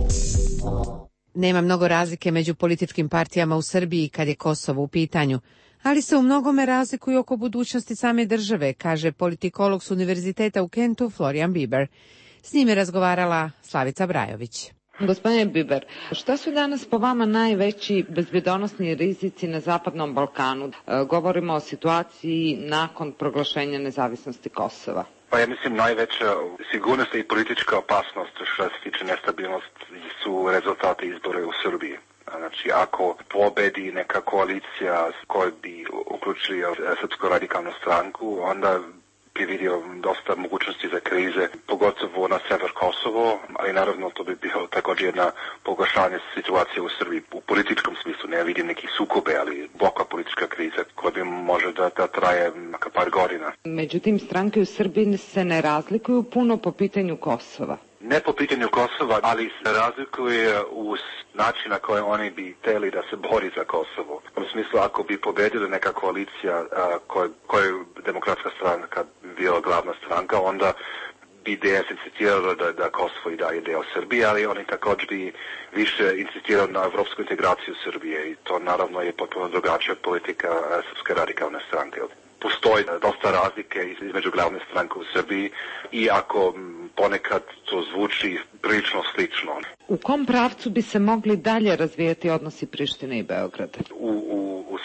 Nema mnogo razlike među političkim partijama u Srbiji kad je Kosovo u pitanju, ali se u mnogome razlikuju oko budućnosti same države, kaže politikolog s Univerziteta u Kentu Florian Bieber. S njime razgovarala Slavica Brajović. Gospodine Bieber, šta su danas po vama najveći bezbjedonosni rizici na Zapadnom Balkanu? E, govorimo o situaciji nakon proglašenja nezavisnosti Kosova. Pa ja mislim najveća sigurnost i politička opasnost što se tiče nestabilnosti su rezultati izbora u Srbiji. Znači, ako pobedi neka koalicija koja bi uključili Srpsku radikalnu stranku, onda bi vidio dosta mogućnosti za krize, pogotovo na sever Kosovo, ali naravno to bi bilo također jedna pogoršanje situacije u Srbiji. U političkom smislu ne vidim nekih sukobe, ali bloka politička kriza koja bi može da, da traje neka par godina. Međutim, stranke u Srbiji se ne razlikuju puno po pitanju Kosova. Ne po pitanju Kosova, ali se razlikuje u način na koji oni bi htjeli da se bori za Kosovo. U smislu, ako bi pobedila neka koalicija koja je demokratska stranka bila glavna stranka, onda bi D S insistiralo da, da Kosovo i dalje deo Srbije, ali oni također bi više insistirali na evropsku integraciju Srbije i to naravno je potpuno drugačija politika Srpske radikalne stranke. Postoji dosta razlike između glavne stranke u Srbiji i ako ponekad to zvuči prilično slično. U kom pravcu bi se mogli dalje razvijati odnosi Prištine i Beograda? U, u, u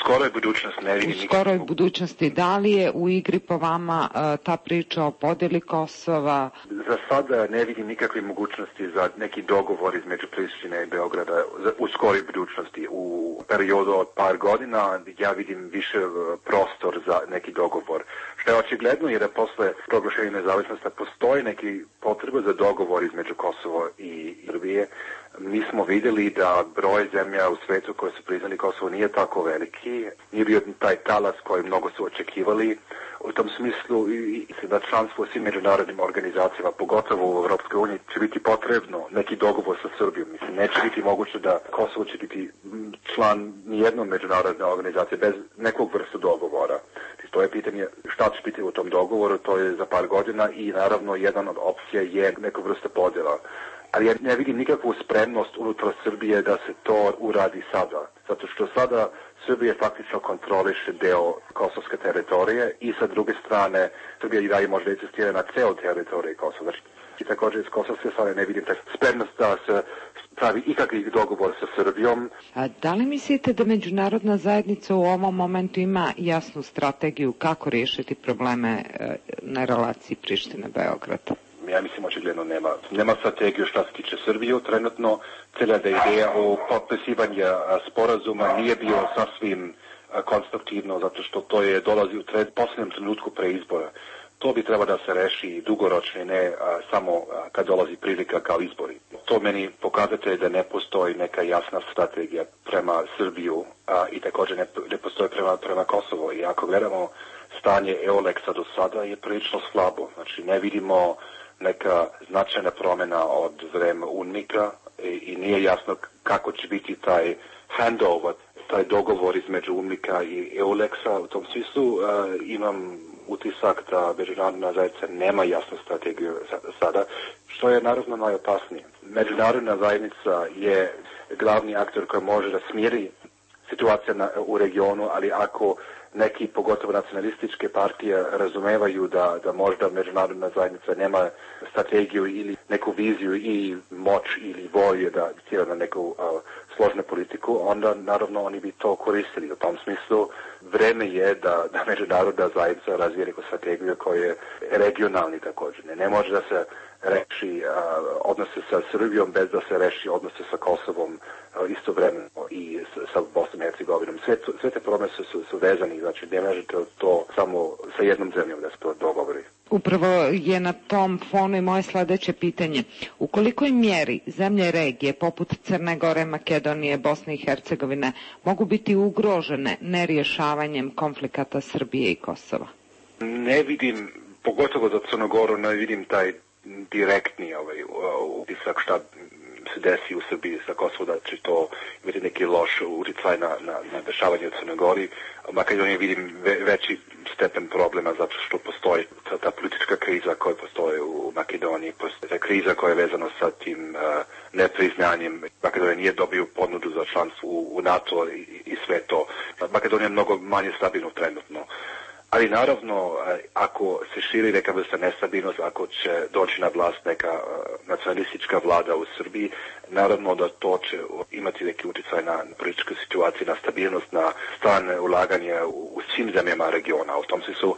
skoroj budućnosti ne vidim. U skoroj budućnosti, da li je u igri po vama uh, ta priča o podjeli Kosova? Za sada ne vidim nikakve mogućnosti za neki dogovor između Prištine i Beograda u skoroj budućnosti. U periodu od par godina ja vidim više prostor za neki dogovor. Što je očigledno je da posle proglašenja nezavisnosti postoji neki potreba za dogovor između Kosova i Srbije. Mi smo vidjeli da broj zemlja u svetu koje su priznali Kosovo nije tako veliki, nije bio taj talas koji mnogo su očekivali. U tom smislu i da članstvo u svim međunarodnim organizacijama, pogotovo u Europskoj uniji, će biti potrebno neki dogovor sa Srbijom. Mislim, neće biti moguće da Kosovo će biti član nijednom međunarodne organizacije bez nekog vrstu dogovora. To je pitanje šta će biti u tom dogovoru, to je za par godina i naravno jedan od opcija je neka vrsta podjela. Ali ja ne vidim nikakvu spremnost unutar Srbije da se to uradi sada. Zato što sada Srbija faktično kontroliše deo kosovske teritorije i sa druge strane Srbija i dalje može insistira na ceo teritoriji Kosova. Znači, i također iz kosovske strane ne vidim tak spremnost da se pravi ikakvih dogovor sa Srbijom. A da li mislite da međunarodna zajednica u ovom momentu ima jasnu strategiju kako riješiti probleme e, na relaciji Prištine-Beograda? Ja mislim očigledno nema. Nema strategiju što se tiče Srbije. Trenutno cijela da ideja o potpisivanju sporazuma nije bio sasvim konstruktivno, zato što to je dolazi u tred, posljednjem trenutku pre izbora. To bi treba da se reši dugoročno, ne a, samo a, kad dolazi prilika kao izbori. To meni pokazate da ne postoji neka jasna strategija prema Srbiju a, i također ne, ne postoji prema, prema Kosovo. I ako gledamo stanje EULEX-a do sada je prilično slabo. Znači ne vidimo neka značajna promjena od vremena UNMIK-a i, i nije jasno kako će biti taj handover, taj dogovor između UNMIK-a i EULEX-a. U tom smislu uh, imam utisak da međunarodna zajednica nema jasnu strategiju sada, što je naravno najopasnije. Međunarodna zajednica je glavni aktor koji može da smjeri situacija na, u regionu, ali ako neki, pogotovo nacionalističke partije, razumevaju da, da možda međunarodna zajednica nema strategiju ili neku viziju i moć ili volje da tjera na neku uh, složnu politiku, onda naravno oni bi to koristili. U tom smislu vreme je da, da međunarodna zajednica razvije neku strategiju koja je regionalni također. Ne, ne može da se reši uh, odnose sa Srbijom bez da se reši odnose sa Kosovom uh, istovremeno i s, sa Bosnom i Hercegovinom. Sve, sve te promjene su, su vezani, znači ne možete to samo sa jednom zemljom da se to dogovori. Upravo je na tom fonu i moje sljedeće pitanje. U kolikoj mjeri zemlje regije poput Crne Gore, Makedonije, Bosne i Hercegovine mogu biti ugrožene nerješavanjem konflikata Srbije i Kosova? Ne vidim, pogotovo za Crnu Goru, ne vidim taj direktni ovaj, utisak šta se desi u Srbiji sa Kosovo, da će to imati neki loš utjecaj na, na, na dešavanje u Crnoj Gori. U Makedoniji vidim ve, veći stepen problema zato što postoji ta, ta politička kriza koja postoji u Makedoniji, postoji ta kriza koja je vezana sa tim uh, nepriznanjem. Makedonija nije dobio ponudu za članstvo u, u NATO i, i sve to. Makedonija je mnogo manje stabilno trenutno. Ali naravno, ako se širi neka vrsta nestabilnost, ako će doći na vlast neka nacionalistička vlada u Srbiji, naravno da to će imati neki utjecaj na političku situaciju, na stabilnost, na strane ulaganje u svim zemljama regiona. U tom smislu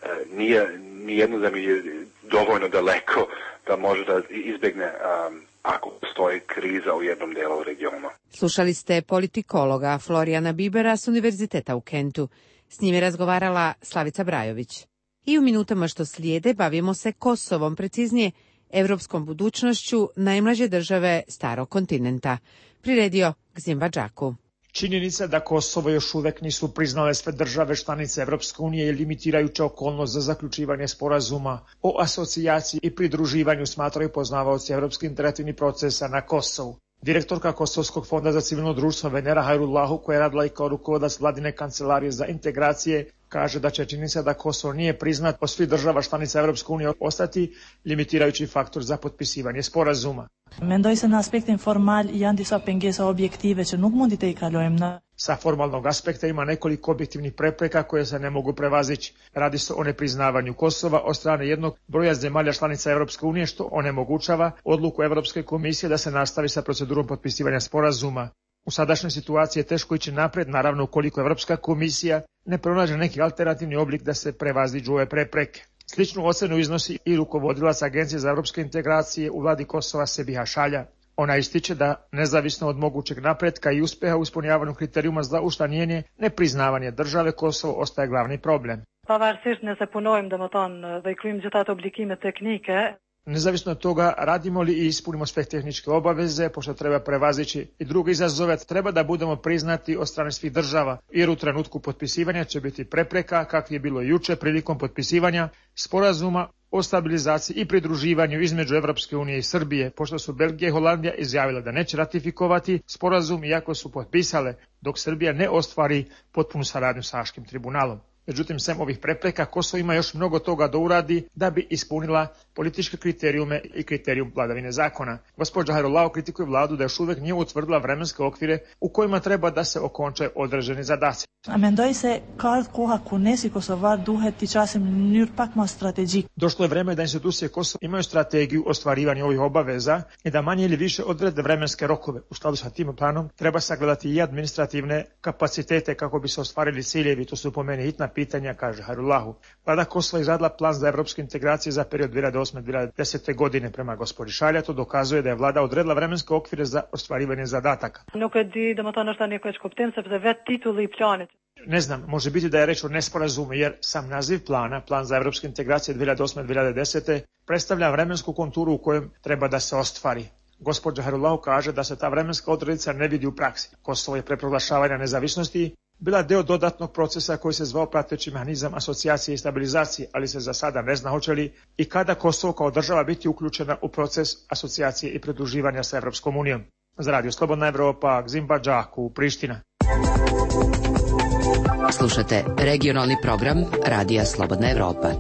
nije nijedno zemlje dovoljno daleko da može da izbjegne um, ako postoji kriza u jednom delu regiona. Slušali ste politikologa Florijana Bibera s Univerziteta u Kentu. S njim je razgovarala Slavica Brajović. I u minutama što slijede bavimo se Kosovom, preciznije evropskom budućnošću najmlađe države starog kontinenta. Priredio Gzim Badžaku. Činjenica da Kosovo još uvek nisu priznale sve države članice Evropske unije je limitirajuća okolnost za zaključivanje sporazuma o asocijaciji i pridruživanju, smatraju poznavaoci evropskih integrativnih procesa na Kosovu. Direktorka Kosovskog fonda za civilno društvo Venera Hajrullahu, koja je radila i kao rukovodilac vladine kancelarije za integracije, kaže da će činjenica da Kosovo nije priznat od svih država članica Evropske unije ostati limitirajući faktor za potpisivanje sporazuma. Mendoj se na aspektin formal janë disa pengesa objektive që nuk mundi të i kalojmë në. Sa formalnog aspekta ima nekoliko objektivnih prepreka koje se ne mogu prevazići. Radi se o nepriznavanju Kosova od strane jednog broja zemalja članica Evropske unije, što onemogućava odluku Evropske komisije da se nastavi sa procedurom potpisivanja sporazuma. U sadašnjoj situaciji je teško ići napred, naravno ukoliko Evropska komisija ne pronađe neki alternativni oblik da se prevaziđu ove prepreke. Sličnu ocenu iznosi i rukovodilac Agencije za evropske integracije u vladi Kosova Sebiha Šalja. Ona ističe da, nezavisno od mogućeg napretka i uspeha u ispunjavanju kriterijuma za učlanjenje, nepriznavanje države Kosovo ostaje glavni problem. Pavarësisht nëse punojmë domethënë dhe i kryjmë gjithë ato obligime teknike. Nezavisno od toga, radimo li i ispunimo sve tehničke obaveze, pošto treba prevazići i druge izazove, treba da budemo priznati od strane svih država, jer u trenutku potpisivanja će biti prepreka, kakvi je bilo juče prilikom potpisivanja sporazuma o stabilizaciji i pridruživanju između Evropske unije i Srbije, pošto su Belgija i Holandija izjavile da neće ratifikovati sporazum iako su potpisale, dok Srbija ne ostvari potpunu saradnju sa Haškim tribunalom. Međutim, sem ovih prepreka, Kosovo ima još mnogo toga da uradi da bi ispunila političke kriterijume i kriterijum vladavine zakona. Gospođa Hairulao kritikuje vladu da još uvek nije utvrdila vremenske okvire u kojima treba da se okonče određeni zadaci. Mendoj se ka koha ku nesi kosovar duhet të qasim në mënyrë pak më strategjike. Došlo je vreme da institucije Kosova imaju strategiju ostvarivanja ovih obaveza i da manje ili više odrede vremenske rokove. U skladu sa tim planom treba sagledati i administrativne kapacitete kako bi se ostvarili ciljevi, to su po meni hitna pitanja, kaže Hairulahu. Vlada Kosova izradila plan za evropske integracije za period dvije hiljade osme do dvije hiljade desete godine. Prema gospođi Šalja to dokazuje da je vlada odredila vremenske okvire za ostvarivanje zadataka. Nuk e di, domethënë është tani keq kuptim sepse vetë titulli i planit. Ne znam, može biti da je reč o nesporazumu, jer sam naziv plana, plan za evropske integracije dvije hiljade osme do dvije hiljade desete, predstavlja vremensku konturu u kojem treba da se ostvari. Gospođa Hairulahu kaže da se ta vremenska odrednica ne vidi u praksi. Kosovo je pre proglašavanja nezavisnosti bila deo dodatnog procesa koji se zvao prateći mehanizam asocijacije i stabilizacije, ali se za sada ne zna hoće li i kada Kosovo kao država biti uključena u proces asocijacije i pridruživanja sa Evropskom unijom. Za Radio Slobodna Evropa, Gzimba Džaku, Priština. Slušate regionalni program Radija Slobodna Evropa.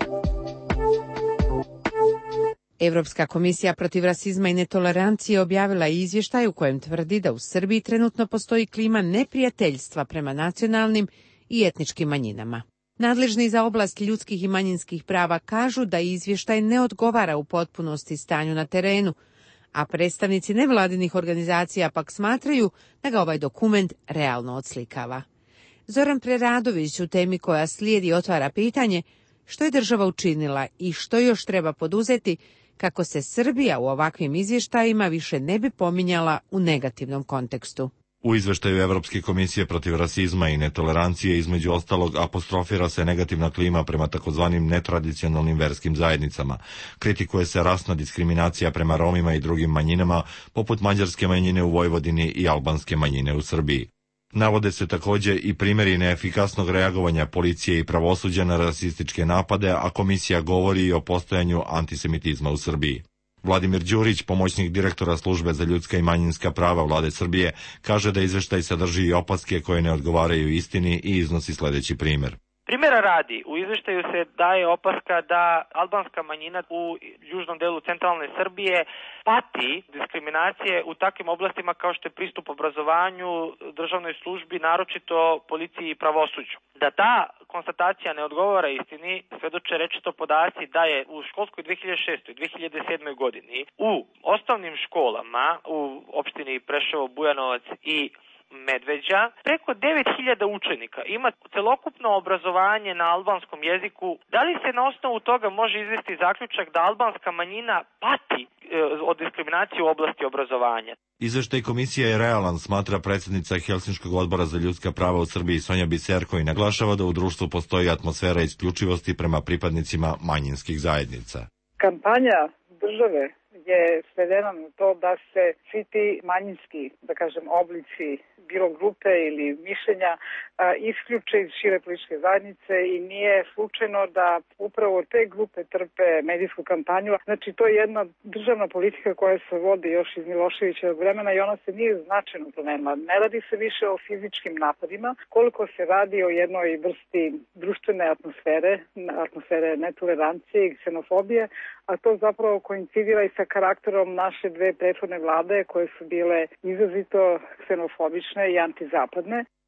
Evropska komisija protiv rasizma i netolerancije objavila je izvještaj u kojem tvrdi da u Srbiji trenutno postoji klima neprijateljstva prema nacionalnim i etničkim manjinama. Nadležni za oblast ljudskih i manjinskih prava kažu da izvještaj ne odgovara u potpunosti stanju na terenu, a predstavnici nevladinih organizacija pak smatraju da ga ovaj dokument realno odslikava. Zoran Preradović u temi koja slijedi otvara pitanje što je država učinila i što još treba poduzeti kako se Srbija u ovakvim izvještajima više ne bi pominjala u negativnom kontekstu. U izveštaju Evropske komisije protiv rasizma i netolerancije između ostalog apostrofira se negativna klima prema takozvanim netradicionalnim verskim zajednicama. Kritikuje se rasna diskriminacija prema Romima i drugim manjinama, poput mađarske manjine u Vojvodini i albanske manjine u Srbiji. Navode se također i primjeri neefikasnog reagovanja policije i pravosuđa na rasističke napade, a komisija govori i o postojanju antisemitizma u Srbiji. Vladimir Đurić, pomoćnik direktora službe za ljudska i manjinska prava vlade Srbije, kaže da izveštaj sadrži i opaske koje ne odgovaraju istini i iznosi sljedeći primjer. Primjera radi, u izveštaju se daje opaska da albanska manjina u južnom delu centralne Srbije pati diskriminacije u takvim oblastima kao što je pristup obrazovanju, državnoj službi, naročito policiji i pravosuđu. Da ta konstatacija ne odgovara istini, svedoče rečito podaci da je u školskoj dvije hiljade šeste i dvije hiljade sedme godini u osnovnim školama u opštini Preševo, Bujanovac i Medveđa, preko devet hiljada učenika ima celokupno obrazovanje na albanskom jeziku. Da li se na osnovu toga može izvesti zaključak da albanska manjina pati e, od diskriminacije u oblasti obrazovanja? Izveštaj komisije je realan, smatra predsjednica Helsinškog odbora za ljudska prava u Srbiji Sonja Biserko i naglašava da u društvu postoji atmosfera isključivosti prema pripadnicima manjinskih zajednica. Kampanja države je svedena na to da se svi ti manjinski, da kažem, oblici bilo grupe ili mišljenja a, isključe iz šire političke zajednice i nije slučajno da upravo te grupe trpe medijsku kampanju. Znači, to je jedna državna politika koja se vodi još iz Miloševićevog vremena i ona se nije značajno promenila. Ne radi se više o fizičkim napadima, koliko se radi o jednoj vrsti društvene atmosfere, atmosfere netolerancije i ksenofobije, a to zapravo koincidira i sa karakterom naše dve prethodne vlade koje su bile izrazito ksenofobične i antizapadne.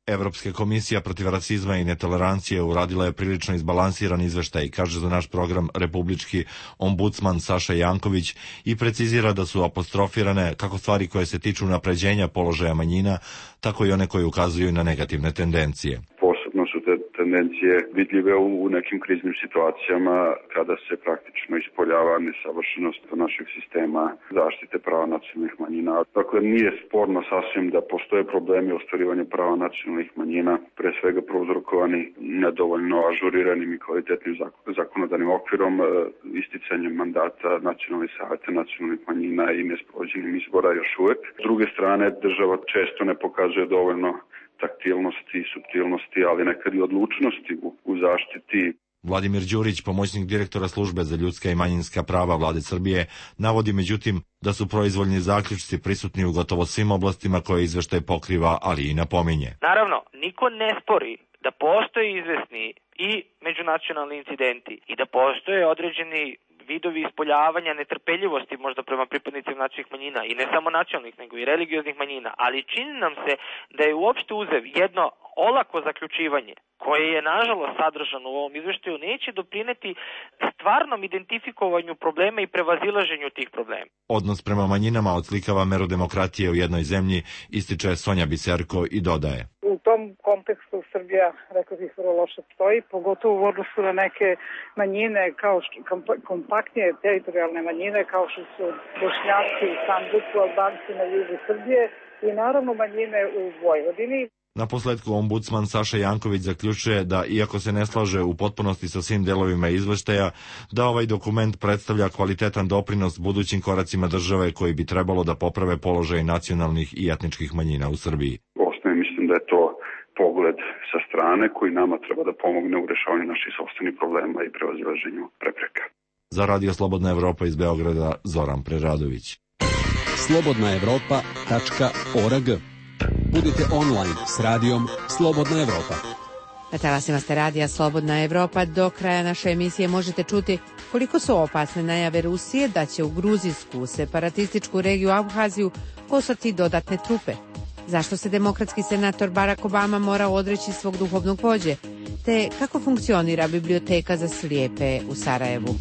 Evropska komisija protiv rasizma i netolerancije uradila je prilično izbalansiran izveštaj, kaže za naš program republički ombudsman Saša Janković i precizira da su apostrofirane kako stvari koje se tiču unapređenja položaja manjina, tako i one koje ukazuju na negativne tendencije. Posebno su te tendencije vidljive u nekim kriznim situacijama kada se praktično ispoljava nesavršenost našeg sistema zaštite prava nacionalnih manjina. Dakle, nije sporno sasvim da postoje problemi u ostvarivanju prava nacionalnih manjina, pre svega prouzrokovani nedovoljno ažuriranim i kvalitetnim zakonodavnim okvirom, isticanjem mandata nacionalnih saveta nacionalnih manjina i nesprovođenjem izbora još uvek. S druge strane, država često ne pokazuje dovoljno taktilnosti i suptilnosti, ali nekad i odlučnosti u, u zaštiti. Vladimir Đurić, pomoćnik direktora službe za ljudska i manjinska prava Vlade Srbije, navodi međutim da su proizvoljni zaključci prisutni u gotovo svim oblastima koje izveštaj pokriva, ali i napominje. Naravno, niko ne spori da postoje izvesni i međunacionalni incidenti i da postoje određeni vidovi ispoljavanja netrpeljivosti možda prema pripadnicima nacionalnih manjina i ne samo nacionalnih nego i religioznih manjina, ali čini nam se da je uopšte uzev jedno olako zaključivanje koje je nažalost sadržano u ovom izveštaju neće doprineti stvarnom identifikovanju problema i prevazilaženju tih problema. Odnos prema manjinama odslikava meru demokratije u jednoj zemlji, ističe Sonja Biserko i dodaje. U tom kontekstu Srbija, rekao bih, vrlo loše stoji, pogotovo u odnosu na neke manjine, kao što, kompaktnije teritorijalne manjine, kao što su Bošnjaci u Sandžaku, Albanci na jugu Srbije i naravno manjine u Vojvodini. Na posledku ombudsman Saša Janković zaključuje da, iako se ne slaže u potpunosti sa svim delovima izveštaja, da ovaj dokument predstavlja kvalitetan doprinos budućim koracima države koji bi trebalo da poprave položaj nacionalnih i etničkih manjina u Srbiji. Osnovno mislim da je to pogled sa strane koji nama treba da pomogne u rešavanju naših sopstvenih problema i prevazilaženju prepreka. Za Radio Slobodna Evropa iz Beograda, Zoran Preradović. slobodna evropa tačka org. Budite online s radijom Slobodna Evropa. Na talasima ste radija Slobodna Evropa. Do kraja naše emisije možete čuti koliko su opasne najave Rusije da će u gruzijsku separatističku regiju Abhaziju poslati dodatne trupe. Zašto se demokratski senator Barack Obama mora odreći svog duhovnog vođe? Te kako funkcionira biblioteka za slijepe u Sarajevu?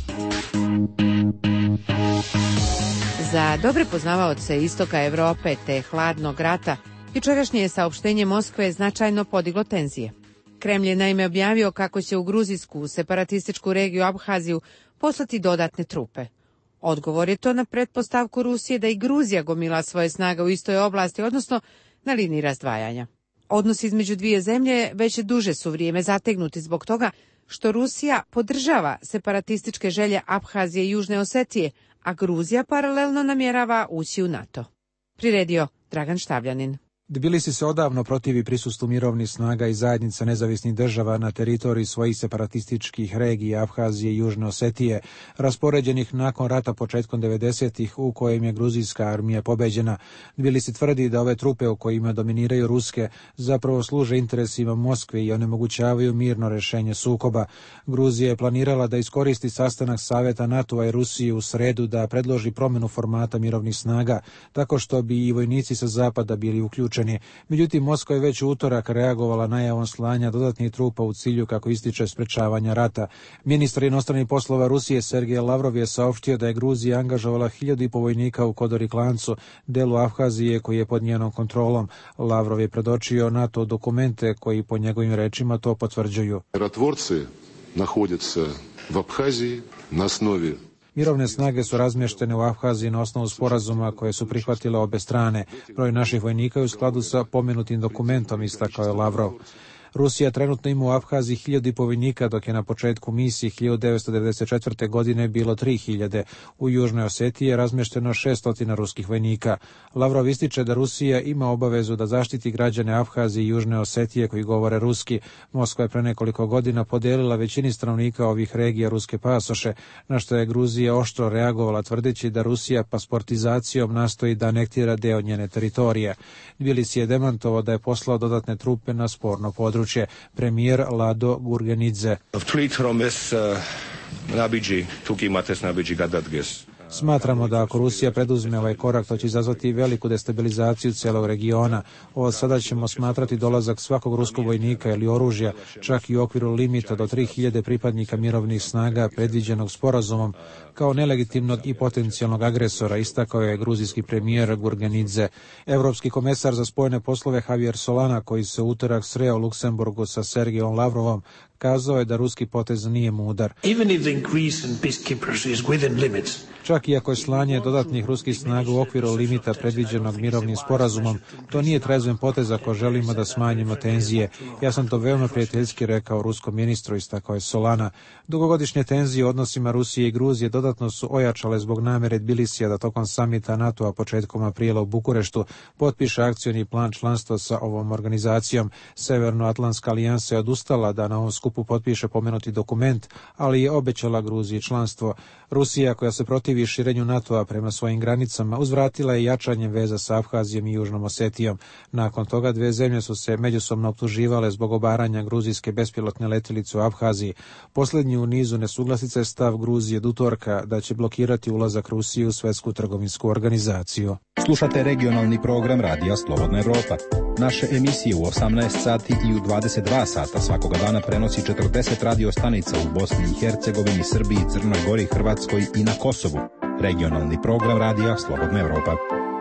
Za dobre poznavaoce istoka Evrope te hladnog rata, jučerašnje saopštenje Moskve značajno podiglo tenzije. Kremlj je naime objavio kako će u gruzijsku separatističku regiju Abhaziju poslati dodatne trupe. Odgovor je to na pretpostavku Rusije da i Gruzija gomila svoje snage u istoj oblasti, odnosno na liniji razdvajanja. Odnosi između dvije zemlje već duže su vrijeme zategnuti zbog toga što Rusija podržava separatističke želje Abhazije i Južne Osetije, a Gruzija paralelno namjerava ući u NATO. Priredio Dragan Štavljanin. Tbilisi se odavno protivi prisustvu mirovnih snaga i zajednica nezavisnih država na teritoriji svojih separatističkih regija Abhazije i Južne Osetije, raspoređenih nakon rata početkom devedesetih u kojem je gruzijska armija pobeđena. Tbilisi tvrdi da ove trupe u kojima dominiraju ruske zapravo služe interesima Moskve i onemogućavaju mirno rešenje sukoba. Gruzija je planirala da iskoristi sastanak Saveta NATO-a i Rusije u sredu da predloži promjenu formata mirovnih snaga, tako što bi i vojnici sa zapada bili uključeni. Međutim, Moskva je već u utorak reagovala najavom slanja dodatnih trupa u cilju, kako ističe, sprečavanja rata. Ministar inostranih poslova Rusije Sergej Lavrov je saopštio da je Gruzija angažovala hiljadu i po vojnika u Kodoriklancu, delu Abhazije koji je pod njenom kontrolom. Lavrov je predočio NATO dokumente koji po njegovim rečima to potvrđuju. Mirotvorci nalaze se u Abhaziji na osnovi. Mirovne snage su razmještene u Abhaziji na osnovu sporazuma koje su prihvatile obe strane. Broj naših vojnika je u skladu sa pomenutim dokumentom, istakao je Lavrov. Rusija trenutno ima u Abhaziji hiljadu i po vojnika, dok je na početku misije hiljadu devetsto devedeset četvrte. godine bilo tri hiljade. U Južnoj Osetiji je razmješteno šesto ruskih vojnika. Lavrov ističe da Rusija ima obavezu da zaštiti građane Abhazije i Južne Osetije koji govore ruski. Moskva je pre nekoliko godina podelila većini stanovnika ovih regija ruske pasoše, na što je Gruzija oštro reagovala tvrdeći da Rusija pasportizacijom nastoji da anektira deo njene teritorije. Tbilisi je demantovao da je poslao dodatne trupe na sporno područje. Premijer Lado Gurgenidze. Smatramo da ako Rusija preduzme ovaj korak, to će izazvati veliku destabilizaciju celog regiona. Od sada ćemo smatrati dolazak svakog ruskog vojnika ili oružja, čak i u okviru limita do tri hiljade pripadnika mirovnih snaga predviđenog sporazumom, kao nelegitimnog i potencijalnog agresora, istakao je gruzijski premijer Gurgenidze. Evropski komesar za spoljne poslove Javier Solana, koji se u utorak sreo u Luksemburgu sa Sergejom Lavrovom, kazao je da ruski potez nije mudar. Čak i ako je slanje dodatnih ruskih snaga u okviru limita predviđenog mirovnim sporazumom, to nije trezven potez ako želimo da smanjimo tenzije. Ja sam to veoma prijateljski rekao ruskom ministru, istakao je Solana. Dugogodišnje tenzije u odnosima Rusije i Gruzije dodatno su ojačale zbog namere Tbilisija da tokom samita NATO-a početkom aprila u Bukureštu potpiše akcioni plan članstva sa ovom organizacijom. Severnoatlantska alijansa je odustala da na ovom skupu potpiše pomenuti dokument, ali je obećala Gruziji članstvo. Rusija, koja se protivi širenju NATO-a prema svojim granicama, uzvratila je jačanjem veza sa Abhazijom i Južnom Osetijom. Nakon toga dve zemlje su se međusobno optuživale zbog obaranja gruzijske bespilotne letjelice u Abhaziji. Posljednji u nizu nesuglasica je stav Gruzije do utorka da će blokirati ulazak Rusije u Svetsku trgovinsku organizaciju. Slušate regionalni program Radija Slobodna Evropa. Naše emisije u osamnaest sati i u dvadeset dva sata svakoga dana prenosi četrdeset radio stanica u Bosni i Hercegovini, Srbiji, Crnoj Gori, Hrvatskoj i na Kosovu. Regionalni program Radija Slobodna Evropa.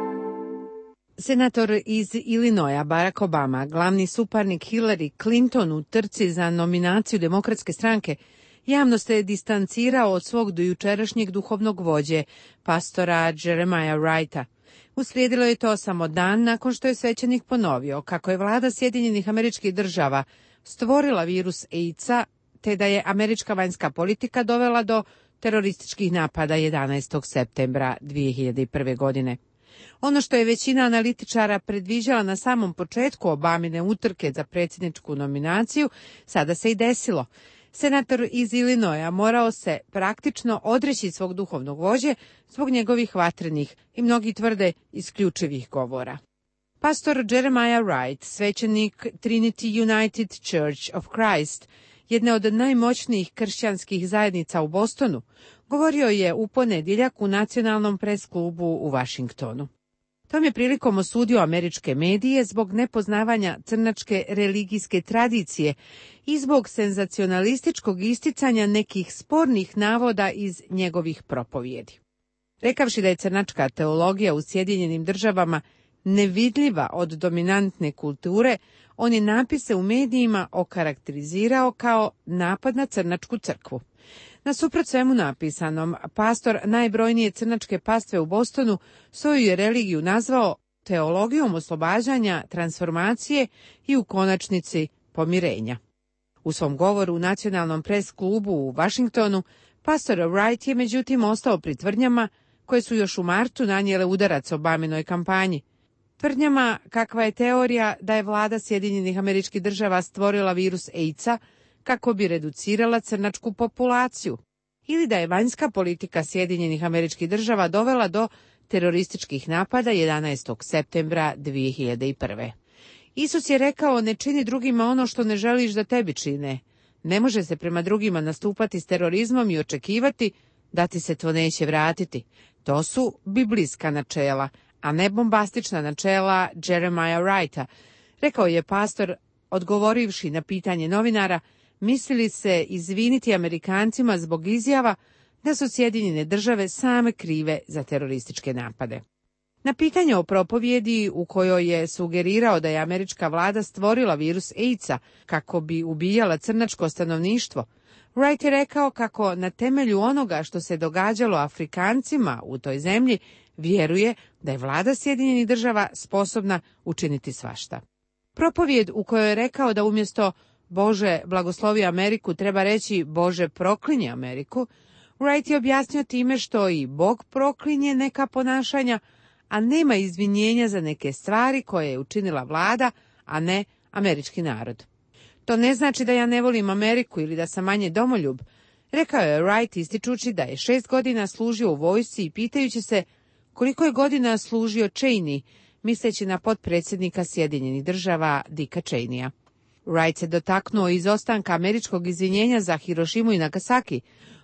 Senator iz Illinoisa Barack Obama, glavni suparnik Hillary Clinton u trci za nominaciju Demokratske stranke, javno se distancirao od svog dojučerašnjeg duhovnog vođe, pastora Jeremiah Wrighta. Uslijedilo je to samo dan nakon što je svećenik ponovio kako je vlada Sjedinjenih Američkih Država stvorila virus AIDS-a, te da je američka vanjska politika dovela do terorističkih napada jedanaestog septembra dvije hiljade prve. godine. Ono što je većina analitičara predviđala na samom početku Obamine utrke za predsjedničku nominaciju, sada se i desilo. Senator iz Illinoisa morao se praktično odreći svog duhovnog vođe zbog njegovih vatrenih i mnogi tvrde isključivih govora. Pastor Jeremiah Wright, svećenik Trinity United Church of Christ, jedne od najmoćnijih kršćanskih zajednica u Bostonu, govorio je u ponedjeljak u Nacionalnom pres klubu u Vašingtonu. Tom je prilikom osudio američke medije zbog nepoznavanja crnačke religijske tradicije i zbog senzacionalističkog isticanja nekih spornih navoda iz njegovih propovjedi. Rekavši da je crnačka teologija u Sjedinjenim Državama nevidljiva od dominantne kulture, on je napise u medijima okarakterizirao kao napad na crnačku crkvu. Nasuprot svemu napisanom, pastor najbrojnije crnačke pastve u Bostonu svoju je religiju nazvao teologijom oslobađanja, transformacije i u konačnici pomirenja. U svom govoru u Nacionalnom pres klubu u Vašingtonu, pastor Wright je međutim ostao pri tvrdnjama koje su još u martu nanijele udarac Obaminoj kampanji. Tvrdnjama kakva je teorija da je vlada Sjedinjenih Američkih Država stvorila virus AIDS-a kako bi reducirala crnačku populaciju, ili da je vanjska politika Sjedinjenih Američkih Država dovela do terorističkih napada jedanaestog septembra dvije hiljade prve. Isus je rekao: ne čini drugima ono što ne želiš da tebi čine. Ne može se prema drugima nastupati s terorizmom i očekivati da ti se to neće vratiti. To su biblijska načela, a ne bombastična načela Jeremiah Wrighta, rekao je pastor, odgovorivši na pitanje novinara mislili se izviniti Amerikancima zbog izjava da su Sjedinjene Države same krive za terorističke napade. Na pitanje o propovjedi u kojoj je sugerirao da je američka vlada stvorila virus AIDS-a kako bi ubijala crnačko stanovništvo, Wright je rekao kako na temelju onoga što se događalo Afrikancima u toj zemlji vjeruje da je vlada Sjedinjenih Država sposobna učiniti svašta. Propovjed u kojoj je rekao da umjesto Bože blagoslovi Ameriku treba reći Bože proklinje Ameriku, Wright je objasnio time što i Bog proklinje neka ponašanja, a nema izvinjenja za neke stvari koje je učinila vlada, a ne američki narod. To ne znači da ja ne volim Ameriku ili da sam manje domoljub, rekao je Wright ističući da je šest godina služio u vojsci i pitajući se koliko je godina služio Cheney, misleći na potpredsjednika Sjedinjenih Država Dicka Cheneya. Wright se dotaknuo izostanka američkog izvinjenja za Hirošimu i Nagasaki,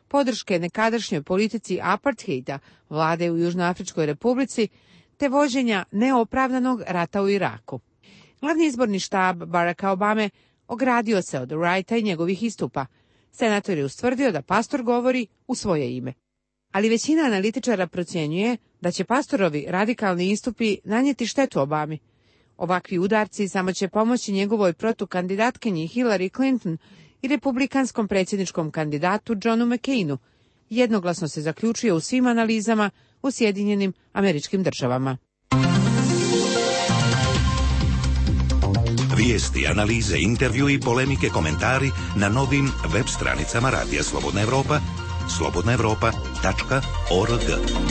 podrške nekadašnjoj politici apartheida vlade u Južnoafričkoj republici, te vođenja neopravdanog rata u Iraku. Glavni izborni štab Baracka Obame ogradio se od Wrighta i njegovih istupa. Senator je ustvrdio da pastor govori u svoje ime. Ali većina analitičara procjenjuje da će pastorovi radikalni istupi nanijeti štetu Obami. Ovakvi udarci samo će pomoći njegovoj protukandidatkinji Hillary Clinton i republikanskom predsjedničkom kandidatu Johnu McCainu. Jednoglasno se zaključuje u svim analizama u Sjedinjenim Američkim Državama. Vijesti, analize, intervju i polemike, komentari na novim web stranicama Radija Slobodna Evropa, slobodna evropa tačka org.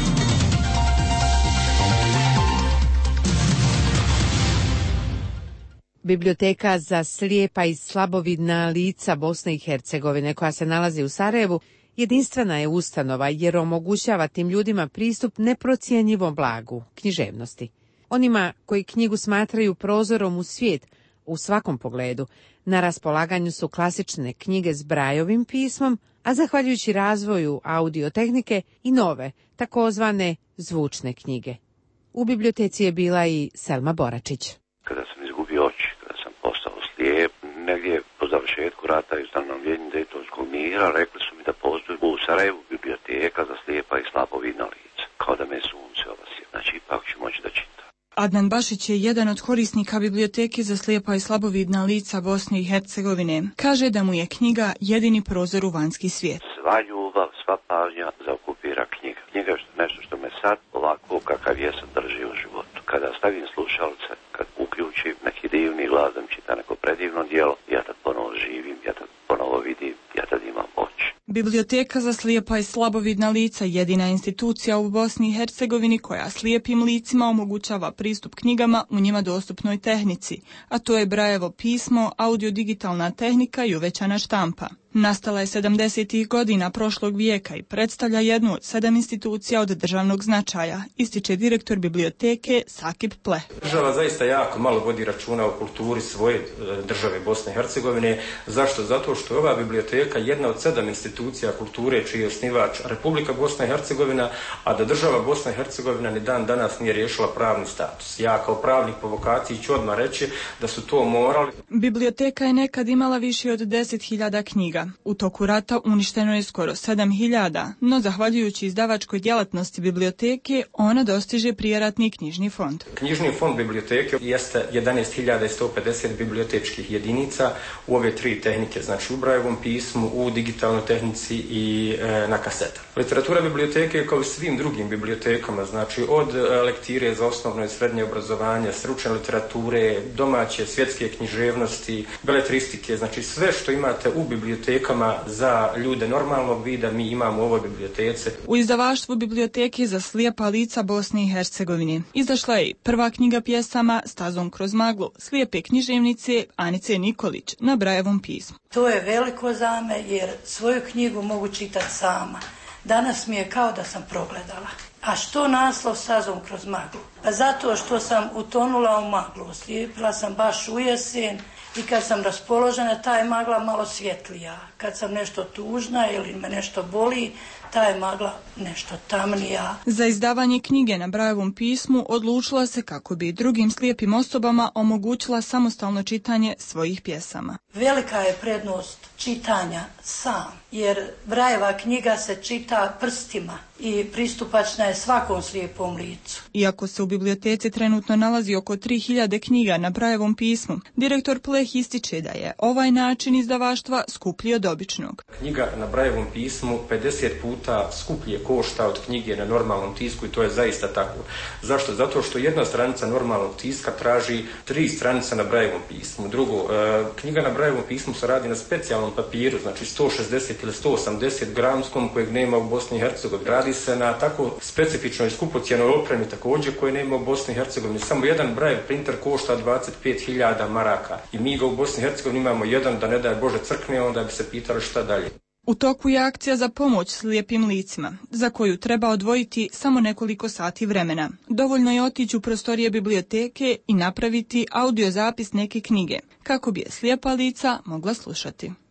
Biblioteka za slijepa i slabovidna lica Bosne i Hercegovine, koja se nalazi u Sarajevu, jedinstvena je ustanova jer omogućava tim ljudima pristup neprocjenjivom blagu, književnosti. Onima koji knjigu smatraju prozorom u svijet u svakom pogledu, na raspolaganju su klasične knjige s Brajovim pismom, a zahvaljujući razvoju audiotehnike i nove, takozvane zvučne knjige. U biblioteci je bila i Selma Boračić. Kada sam izgubio oči, kada sam postao slijep, negdje po završetku rata i ustanovljenju Dejtonskog mira, rekli su mi da postoji u Sarajevu biblioteka za slijepa i slabovidna lica, kao da me sunce obasje. Znači, ipak ću moći da čitam. Adnan Bašić je jedan od korisnika biblioteke za slijepa i slabovidna lica Bosne i Hercegovine. Kaže da mu je knjiga jedini prozor u vanjski svijet. Sva ljubav, sva pažnja zaokupira knjiga. Knjiga je nešto što me sad ovako kakav jesam drži u životu. Kada stavim slušalce, kad uključim neki divni glas da mi čita neko predivno djelo, ja tad ponovo živim, ja tad ponovo vidim, ja tad imam oči. Biblioteka za slijepa i slabovidna lica jedina institucija u Bosni i Hercegovini koja slijepim licima omogućava pristup knjigama u njima dostupnoj tehnici, a to je Brajevo pismo, audio-digitalna tehnika i uvećana štampa. Nastala je sedamdesetih godina prošlog vijeka i predstavlja jednu od sedam institucija od državnog značaja, ističe direktor biblioteke Sakip Pleh. Država zaista jako malo vodi računa o kulturi svoje države Bosne i Hercegovine. Zašto? Zato što je ova biblioteka jedna od sedam institucija kulture čiji je osnivač Republika Bosna i Hercegovina, a da država Bosna i Hercegovina ni dan danas nije riješila pravni status. Ja kao pravnik po vokaciji ću odmah reći da su to morali. Biblioteka je nekad imala više od deset hiljada knjiga. U toku rata uništeno je skoro sedam hiljada, no zahvaljujući izdavačkoj djelatnosti biblioteke, ona dostiže prijeratni knjižni fond. Knjižni fond biblioteke jeste jedanaest hiljada sto pedeset bibliotečkih jedinica u ove tri tehnike, znači u Brajevom pismu, u digitalnoj tehnici i e, na kaseta. Literatura biblioteke je kao i svim drugim bibliotekama, znači od lektire za osnovno i srednje obrazovanje, stručne literature, domaće, svjetske književnosti, beletristike, znači sve što imate u bibliotekama za ljude normalnog vida mi imamo u ovoj bibliotece. U izdavaštvu biblioteke za slijepa lica Bosne i Hercegovine izašla je prva knjiga pjesama Stazom kroz maglu slijepe književnice Anice Nikolić na Brajevom pismu. To je veliko za me jer svoju knjigu mogu čitati sama. Danas mi je kao da sam progledala. A što naslov Stazom kroz maglu? Pa zato što sam utonula u maglu. Slijepila sam baš u jesen i kad sam raspoložena, ta je magla malo svjetlija. Kad sam nešto tužna ili me nešto boli, ta je magla nešto tamnija. Za izdavanje knjige na Brajevom pismu odlučila se kako bi drugim slijepim osobama omogućila samostalno čitanje svojih pjesama. Velika je prednost čitanja sam, jer Brajeva knjiga se čita prstima i pristupačna je svakom slijepom licu. Iako se u biblioteci trenutno nalazi oko tri hiljade knjiga na Brajevom pismu, direktor Pleh ističe da je ovaj način izdavaštva skuplji od običnog. Knjiga na Brajevom pismu pedeset puta skuplje košta od knjige na normalnom tisku i to je zaista tako. Zašto? Zato što jedna stranica normalnog tiska traži tri stranice na Brajevom pismu. Drugo, knjiga na Brajevom pismu se radi na specijalnom papiru, znači sto šezdeset ili sto osamdeset gramskom kojeg nema u Bosni i Hercegovini. Radi se na tako specifičnoj skupocijenoj opremi također koje nema u Bosni i Hercegovini. Samo jedan Brajev printer košta dvadeset pet hiljada maraka i mi ga u Bosni i Hercegovini imamo jedan, da ne daj Bože crkne, onda bi se pitali šta dalje. U toku je akcija za pomoć slijepim licima, za koju treba odvojiti samo nekoliko sati vremena. Dovoljno je otići u prostorije biblioteke i napraviti audio zapis neke knjige, kako bi je slijepa lica mogla slušati.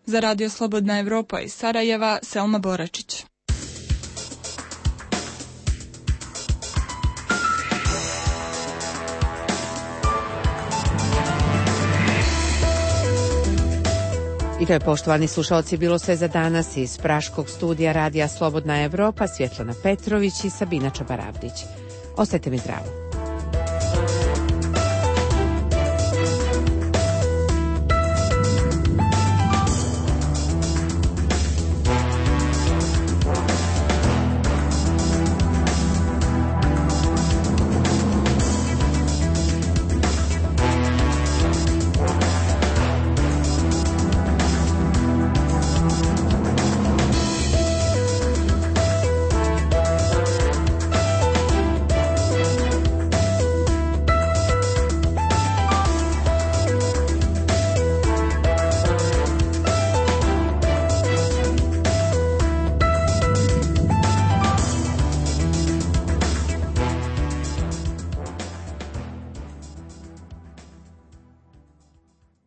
Za Radio Slobodna Evropa iz Sarajeva, Selma Boračić. I to je, poštovani slušalci, bilo sve za danas iz praškog studija Radija Slobodna Evropa. Svjetlana Petrović i Sabina Čabaravdić. Ostajte mi zdravo.